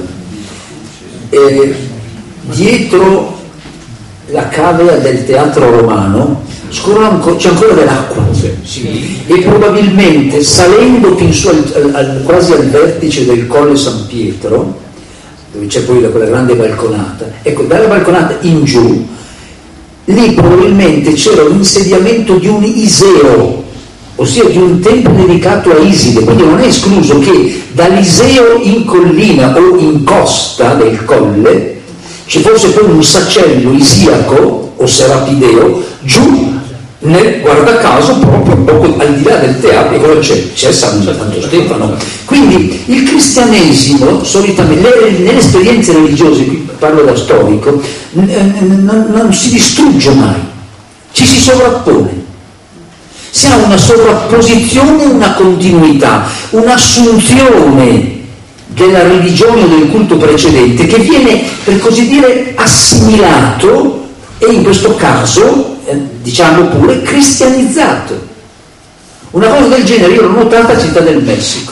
Dietro la cavea del teatro romano c'è ancora dell'acqua, e probabilmente salendo fin su quasi al vertice del Colle San Pietro, dove c'è poi quella grande balconata, ecco, dalla balconata in giù lì probabilmente c'era l'insediamento di un Iseo, ossia di un tempio dedicato a Iside, quindi non è escluso che dall'Iseo in collina o in costa del colle ci fosse poi un sacello isiaco o serapideo giù guarda caso proprio poco al di là del teatro. Cosa c'è Santo Stefano. Quindi il cristianesimo solitamente nelle esperienze religiose, qui parlo da storico, non si distrugge mai, ci si sovrappone. Si ha una sovrapposizione, una continuità, un'assunzione della religione o del culto precedente che viene, per così dire, assimilato e in questo caso diciamo pure cristianizzato. Una cosa del genere io l'ho notata a Città del Messico.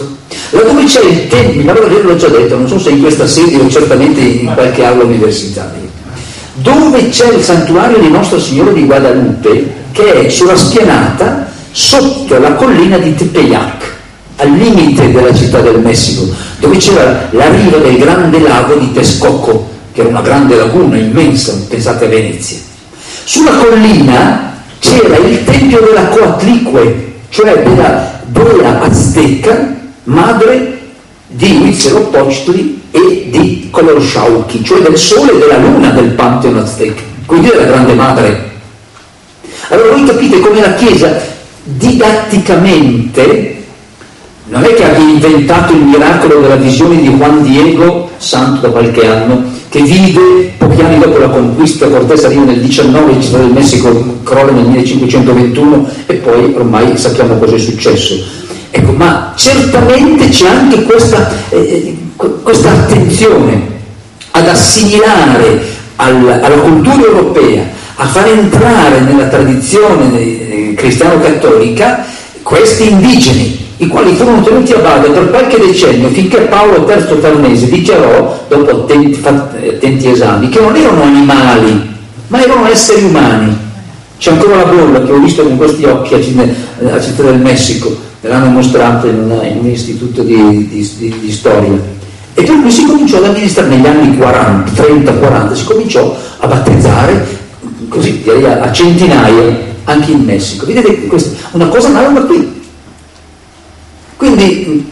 laddove c'è il tempio, ma l'ho già detto, non so se in questa sede o certamente in qualche aula universitaria, dove c'è il santuario di Nostro Signore di Guadalupe, che è sulla spianata sotto la collina di Tepeyac, al limite della città del Messico, dove c'era la riva del grande lago di Texcoco, che era una grande laguna immensa, pensate a Venezia. Sulla collina c'era il tempio della Coatlicue, cioè della dea azteca, madre di Huitzilopochtli e di Cololxauhqui, cioè del sole e della luna del Pantheon azteca, quindi della grande madre. Allora voi capite come la Chiesa didatticamente non è che abbia inventato il miracolo della visione di Juan Diego, santo da qualche anno, che vide pochi anni dopo la conquista, Cortés arriva nel 19, la città del Messico crolla nel 1521 e poi ormai sappiamo cosa è successo. Ecco, ma certamente c'è anche questa attenzione ad assimilare alla cultura europea, a far entrare nella tradizione cristiano-cattolica questi indigeni, i quali furono tenuti a bada per qualche decennio, finché Paolo III Farnese dichiarò, dopo attenti esami, che non erano animali, ma erano esseri umani. C'è ancora la bolla che ho visto con questi occhi a Città del Messico, me l'hanno mostrata in un istituto di storia. E per cui si cominciò ad amministrare negli anni 30-40, si cominciò a battezzare, così direi a centinaia, anche in Messico. Vedete, questa una cosa analoga qui. Quindi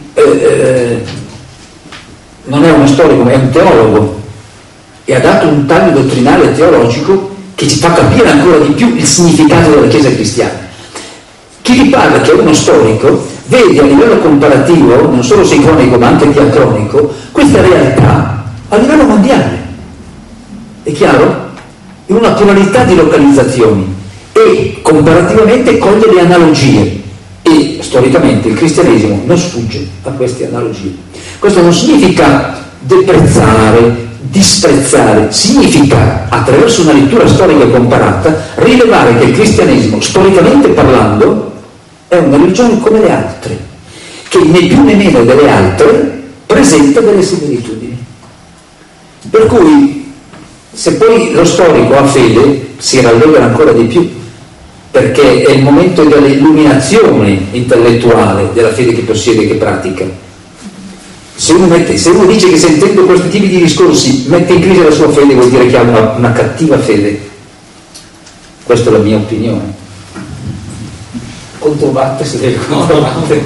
non è uno storico, ma è un teologo, e ha dato un taglio dottrinale e teologico che ci fa capire ancora di più il significato della Chiesa cristiana. Chi vi parla, che è uno storico, vede a livello comparativo, non solo sincronico ma anche diacronico, questa realtà a livello mondiale. È chiaro? In una pluralità di localizzazioni, e comparativamente coglie le analogie. E storicamente il cristianesimo non sfugge a queste analogie. Questo non significa deprezzare, disprezzare, significa, attraverso una lettura storica comparata, rilevare che il cristianesimo, storicamente parlando, è una religione come le altre, che né più né meno delle altre presenta delle similitudini. Per cui, se poi lo storico ha fede, si rallegra ancora di più, perché è il momento dell'illuminazione intellettuale della fede che possiede e che pratica. Se uno dice che sentendo questi tipi di discorsi mette in crisi la sua fede, vuol dire che ha una cattiva fede. Questa è la mia opinione. Controbatte se deve controbatte.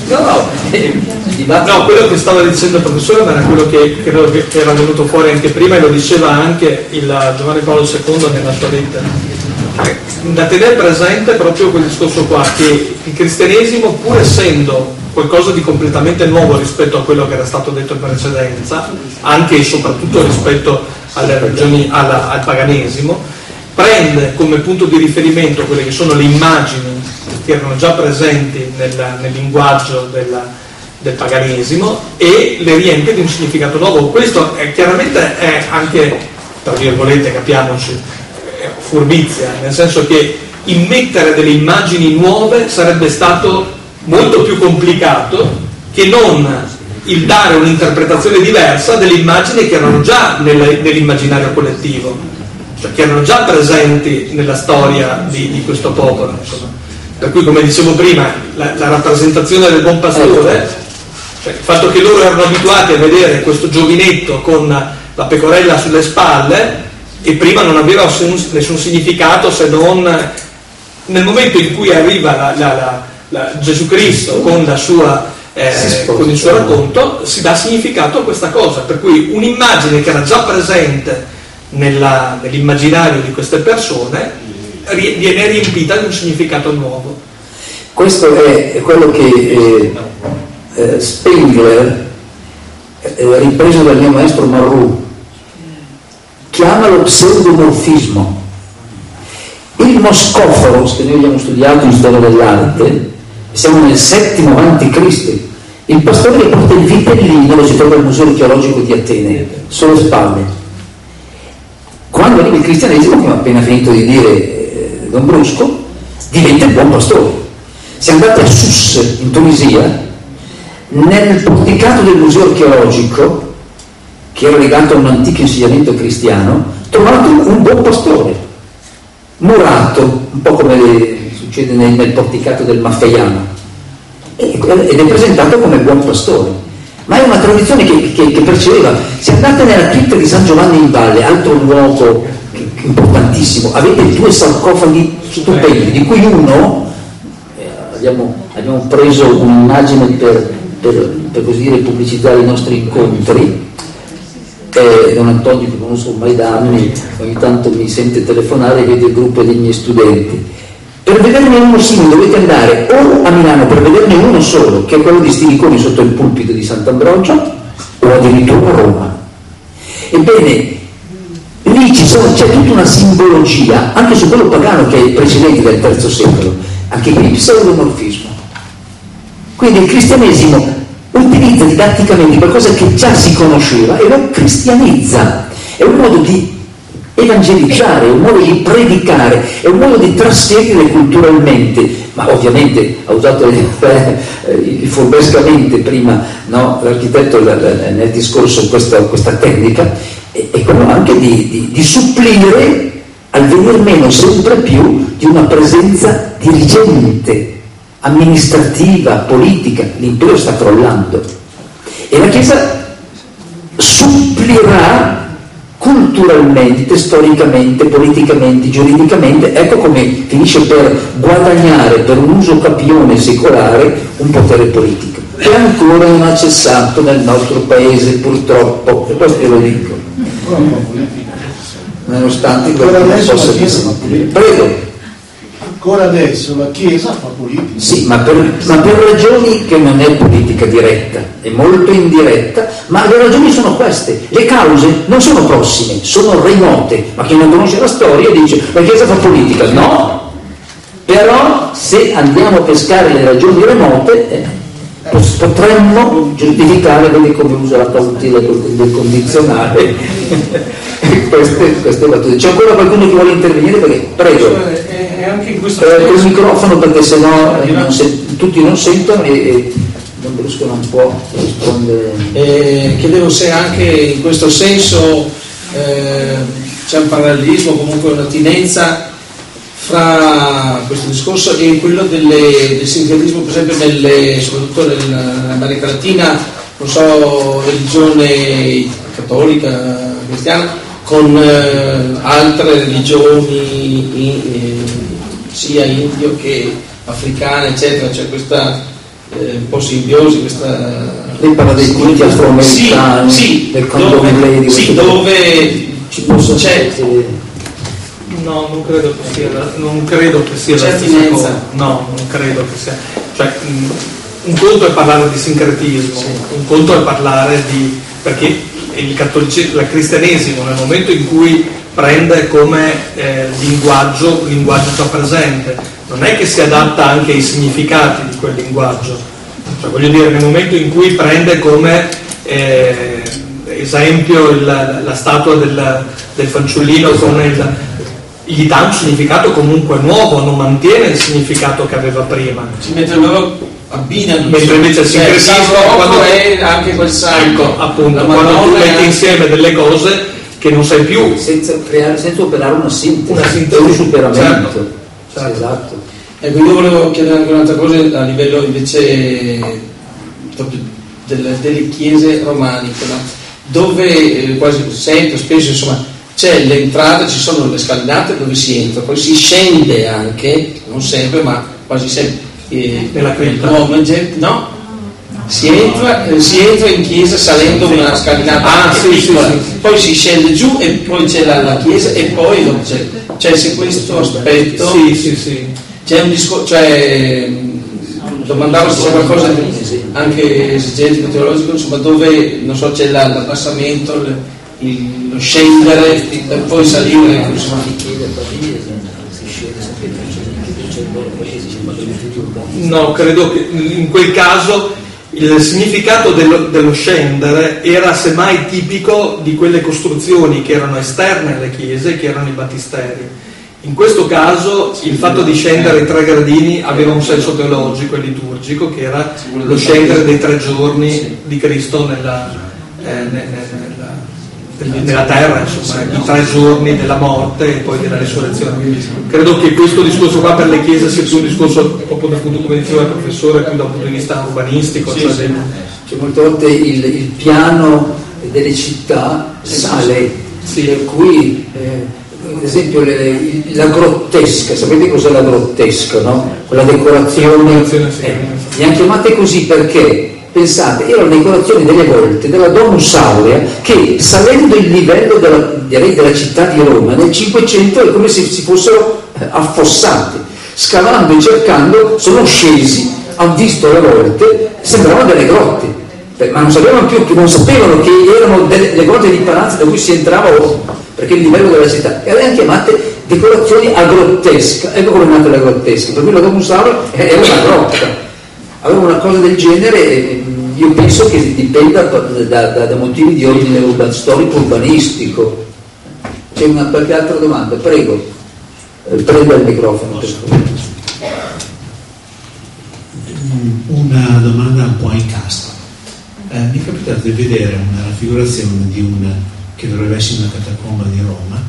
No, quello che stava dicendo il professore era quello che credo che era venuto fuori anche prima, e lo diceva anche il Giovanni Paolo II nella sua lettera. Da tenere presente proprio quel discorso qua, che il cristianesimo, pur essendo qualcosa di completamente nuovo rispetto a quello che era stato detto in precedenza, anche e soprattutto rispetto alle religioni, al paganesimo, prende come punto di riferimento quelle che sono le immagini che erano già presenti nel linguaggio del paganesimo e le riempie di un significato nuovo. Questo chiaramente è anche, tra virgolette, capiamoci, furbizia, nel senso che immettere delle immagini nuove sarebbe stato molto più complicato che non il dare un'interpretazione diversa delle immagini che erano già nell'immaginario collettivo, cioè che erano già presenti nella storia di questo popolo, insomma. Per cui, come dicevo prima, la rappresentazione del buon pastore, cioè il fatto che loro erano abituati a vedere questo giovinetto con la pecorella sulle spalle, e prima non aveva nessun significato, se non nel momento in cui arriva Gesù Cristo con con il suo racconto, si dà significato a questa cosa. Per cui un'immagine che era già presente nell'immaginario di queste persone viene riempita di un significato nuovo. Questo è quello che Spengler, ripreso dal mio maestro Marrou, chiama lo pseudomorfismo. Il Moscoforos, che noi abbiamo studiato in storia dell'arte, siamo nel 7° a.C. Il pastore che porta il vitellino, lo si trova al Museo Archeologico di Atene, sulle spalle. Quando arriva il cristianesimo, come ha appena finito di dire Don Brusco, diventa il buon pastore. Se andate a Sus, in Tunisia, Nel porticato del museo archeologico, che era legato a un antico insediamento cristiano, trovato un buon pastore, murato, un po' come succede nel porticato del Maffeiano, ed è presentato come buon pastore. Ma è una tradizione che perceveva. Se andate nella cripta di San Giovanni in Valle, altro luogo importantissimo, avete 2 sarcofagi stupendi, di cui uno abbiamo preso un'immagine per così dire pubblicizzare i nostri incontri. Don Antonio, che conosco ormai da anni, ogni tanto mi sente telefonare e vede il gruppo dei miei studenti. Per vederne uno simile dovete andare o a Milano per vederne uno solo, che è quello di Stiliconi sotto il pulpito di Sant'Ambrogio, o addirittura a Roma. Ebbene, lì c'è tutta una simbologia, anche su quello pagano che è precedente del III secolo, anche qui pseudomorfismo. Quindi il cristianesimo utilizza didatticamente qualcosa che già si conosceva e lo cristianizza. È un modo di evangelizzare, è un modo di predicare, è un modo di trasferire culturalmente, ma ovviamente ha usato furbescamente prima, no, l'architetto nel discorso questa tecnica, è quello anche di supplire al venir meno sempre più di una presenza dirigente, amministrativa, politica. L'impero sta crollando e la Chiesa supplirà culturalmente, storicamente, politicamente, giuridicamente. Ecco come finisce per guadagnare, per un uso capione secolare, un potere politico che ancora non ha cessato nel nostro paese, purtroppo, e questo lo dico, nonostante quello che possa dire. Prego. Ancora adesso la Chiesa fa politica. Sì, ma per ragioni che non è politica diretta, è molto indiretta, ma le ragioni sono queste. Le cause non sono prossime, sono remote, ma chi non conosce la storia dice la Chiesa fa politica. No, però se andiamo a pescare le ragioni remote potremmo giustificare, vedi come usa la cautela del condizionale queste battute. C'è ancora qualcuno che vuole intervenire? Perché, prego. Anche in questo il microfono, perché sennò tutti non sentono e Don Brusco non può rispondere. Chiedevo se anche in questo senso c'è un parallelismo, comunque un'attinenza fra questo discorso e quello del sincretismo, per esempio soprattutto nell'America Latina, non so, religione cattolica, cristiana, con altre religioni sia indio che africana, eccetera. C'è questa un po' simbiosi, questa. Lei parla dei culti afroamericani, sì, del condomblei, sì, dove ci possono c'è. No, non credo che sia la stessa cosa. No, non credo che sia. Cioè, un conto è parlare di sincretismo, sì. Un conto è parlare di. Perché il cristianesimo, nel momento in cui prende come linguaggio già presente, non è che si adatta anche ai significati di quel linguaggio. Cioè, voglio dire, nel momento in cui prende come esempio la statua del fanciullino gli dà un significato comunque nuovo, non mantiene il significato che aveva prima. Mentre invece il sincretismo quando è anche quel santo, appunto, quando tu metti insieme delle cose che non sai più, senza operare una sintesi, un superamento. Certo. Esatto. Ecco, io volevo chiedere anche un'altra cosa a livello invece proprio delle chiese romaniche, no? Dove quasi sempre, spesso, insomma, c'è l'entrata, ci sono le scalinate dove si entra, poi si scende anche, non sempre, ma quasi sempre. Nella cripta? No, si entra in chiesa salendo una scalinata piccola, sì. Poi si scende giù e poi c'è la chiesa e poi dopo c'è se questo aspetto. Sì. C'è un discorso, cioè domandavo se c'è qualcosa anche esegetico, teologico, insomma, dove non so, c'è l'abbassamento, lo scendere e poi salire, No, credo che in quel caso il significato dello scendere era semmai tipico di quelle costruzioni che erano esterne alle chiese, che erano i battisteri. In questo caso il fatto di scendere i 3 gradini aveva un senso teologico e liturgico, che era lo scendere dei 3 giorni di Cristo nella terra, insomma, i 3 giorni della morte e poi della risurrezione. Credo che questo discorso qua per le chiese sia più un discorso proprio dal punto, come diceva il professore, più da un punto di vista urbanistico. Cioè molte volte il piano delle città sale, per cui ad esempio la grottesca, sapete cos'è la grottesca, no? Quella decorazione, li hanno chiamate così perché pensate, erano decorazioni delle volte della Domus Aurea che, salendo il livello della città di Roma nel 500, è come se si fossero affossati, scavando e cercando sono scesi, hanno visto le volte, sembravano delle grotte, ma non sapevano che erano le grotte di palazzi da cui si entrava, perché il livello della città, e avevano chiamate decorazioni a grottesca. Ecco come è nata la grottesca, per cui la Domus Aurea era una grotta, aveva una cosa del genere. Io penso che dipenda da motivi di ordine storico urbanistico. C'è qualche altra domanda? Prego, prenda il microfono. Una domanda un po' in casta. Mi è capitato di vedere una raffigurazione che dovrebbe essere una catacomba di Roma,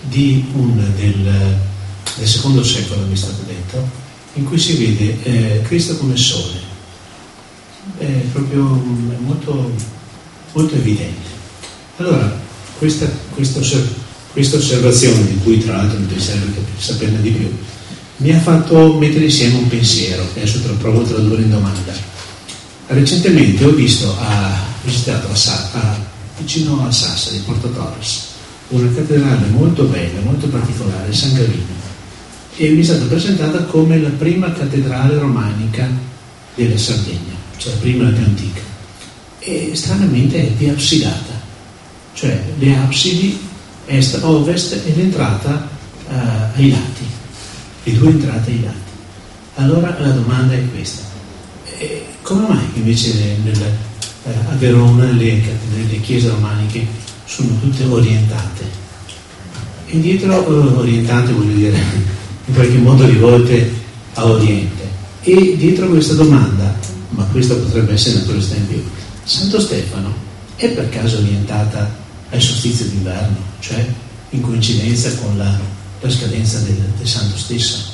del secondo secolo, mi è stato detto, in cui si vede Cristo come sole. È proprio molto, molto evidente. Allora, questa osservazione, di cui tra l'altro mi piacerebbe saperne di più, mi ha fatto mettere insieme un pensiero, che adesso provo a tradurre in domanda. Recentemente ho visitato vicino a Sassari, Porto Torres, una cattedrale molto bella, molto particolare, San Gavino, e mi è stata presentata come la prima cattedrale romanica della Sardegna, cioè la prima e la più antica, e stranamente è biabsidata, cioè le absidi est, ovest e l'entrata ai lati, le 2 entrate ai lati. Allora la domanda è questa: come mai invece a Verona le chiese romaniche sono tutte orientate? E dietro orientate vuol dire in qualche modo rivolte a oriente. E dietro questa domanda, ma questo potrebbe essere naturalista in più, Santo Stefano è per caso orientata al solstizio d'inverno, cioè in coincidenza con la scadenza del santo stesso?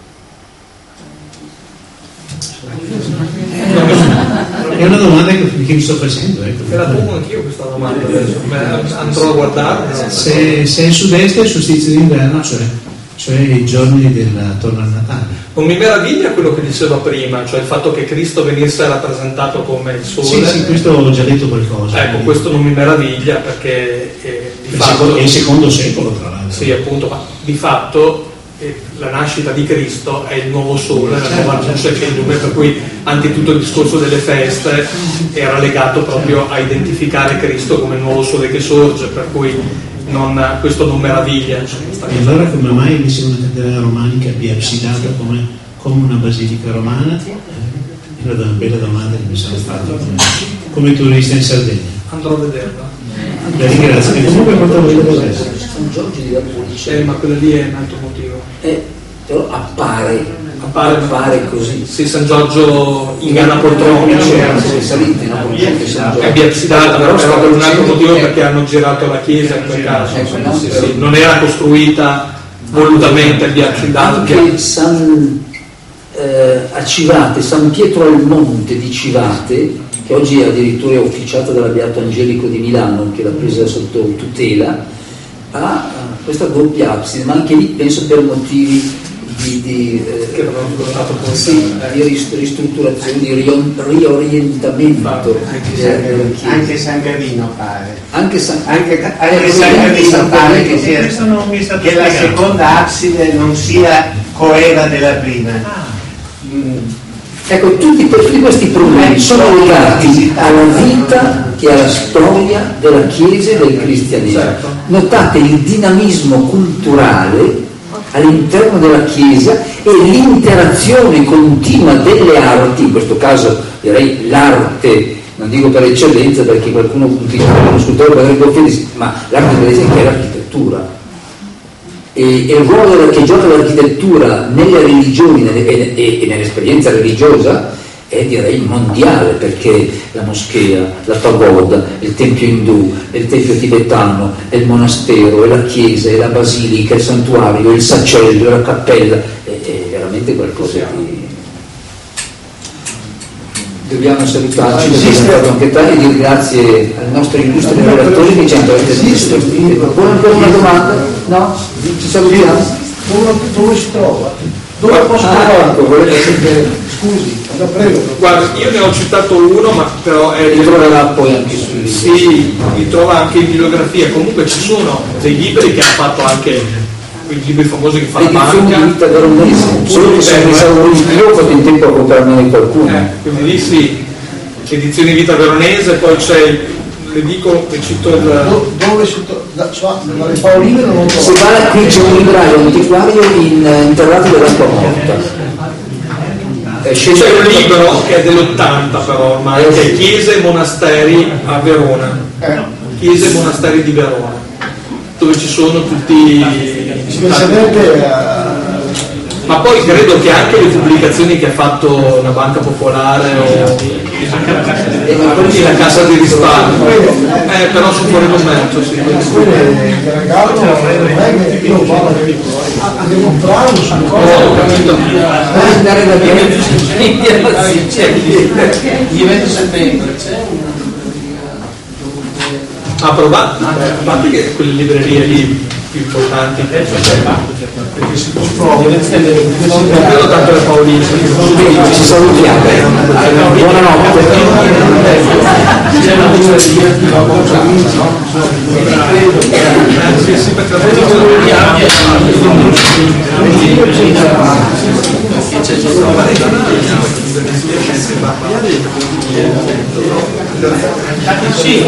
È una domanda che mi sto facendo, ecco. Me la pongo anch'io questa domanda adesso, andrò a guardare. Se è in sud-est è il solstizio d'inverno, cioè i giorni attorno al Natale. Non mi meraviglia quello che diceva prima, cioè il fatto che Cristo venisse rappresentato come il sole. Sì, questo ho già detto qualcosa. Ecco, questo non mi meraviglia perché di fatto è il secondo secolo, tra l'altro. Sì, appunto, ma di fatto la nascita di Cristo è il nuovo sole, la nuova luce che illumina, per cui anche tutto il discorso delle feste era legato proprio a identificare Cristo come il nuovo sole che sorge, per cui questo non meraviglia. E allora come mai invece una cattedrale romanica biabsidata come una basilica romana? È una bella domanda che mi sono fatto come turista in Sardegna. Andrò a vederla. La ringrazio. E comunque quanto voglio vedere? San Giorgio di Apulce. Ma quello lì è un altro motivo. Però appare così. Sì, San Giorgio inganna poltroni, salite, no? È biabsidata, però per un altro motivo, perché hanno girato la chiesa in quel caso. Non era costruita volutamente biabsidata. Anche a Civate, San Pietro al Monte di Civate, che oggi è addirittura officiato dalla Beato Angelico di Milano, che l'ha presa sotto tutela, ha questa doppia abside, ma anche lì penso per motivi di ristrutturazione, di riorientamento. Anche San Gavino pare. Anche San Gavino pare che la seconda abside non sia coeva della prima. Ecco, tutti questi problemi sono legati alla vita e alla storia della Chiesa e del cristianesimo. Notate il dinamismo culturale all'interno della Chiesa e l'interazione continua delle arti, in questo caso direi l'arte, non dico per eccellenza perché qualcuno uno scultore potrebbe offendersi, ma l'arte per esempio è l'architettura. e il ruolo che gioca l'architettura nelle religioni e nell'esperienza religiosa è, direi, mondiale, perché la moschea, la pagoda, il tempio indù, il tempio tibetano, il monastero, la chiesa, la basilica, il santuario, il sacello, la cappella, è veramente qualcosa di... Dobbiamo salutarci, perché abbiamo fatto anche te, e dire grazie ai nostri illustri relatori che ci hanno detto. Buona ancora una domanda? No? Ci salutiamo? Dove si trova? Dove posso trovare? Scusi, la prego. Guarda, io ne ho citato uno, ma però li troverà poi anche sui libri. Sì, li trova anche in bibliografia. Comunque ci sono dei libri che hanno fatto anche quei libri famosi che fa la banca. Di vita veronese, solo che sono esauriti. Io ho fatto in tempo a comprarne qualcuno. Quindi lì sì, edizioni Vita Veronese, poi c'è, le dico, che cito il... Dove si trova? Dalle Pauline non lo trovo. Se va qui c'è un librario antiquario interrato dell'acqua morta. C'è un libro che è dell'80 però ormai, che è Chiese e Monasteri a Verona. Chiese e Monasteri di Verona, dove ci sono tutti... Ma poi credo che anche le pubblicazioni che ha fatto la Banca Popolare o la Cassa di Risparmio, però sono fuori commercio, sì. Andare da Gli eventi settembre c'è a provate che quelle librerie lì più importanti perché si può non credo tanto le Pauline. Ci salutiamo, buonanotte. C'è una libreria sì.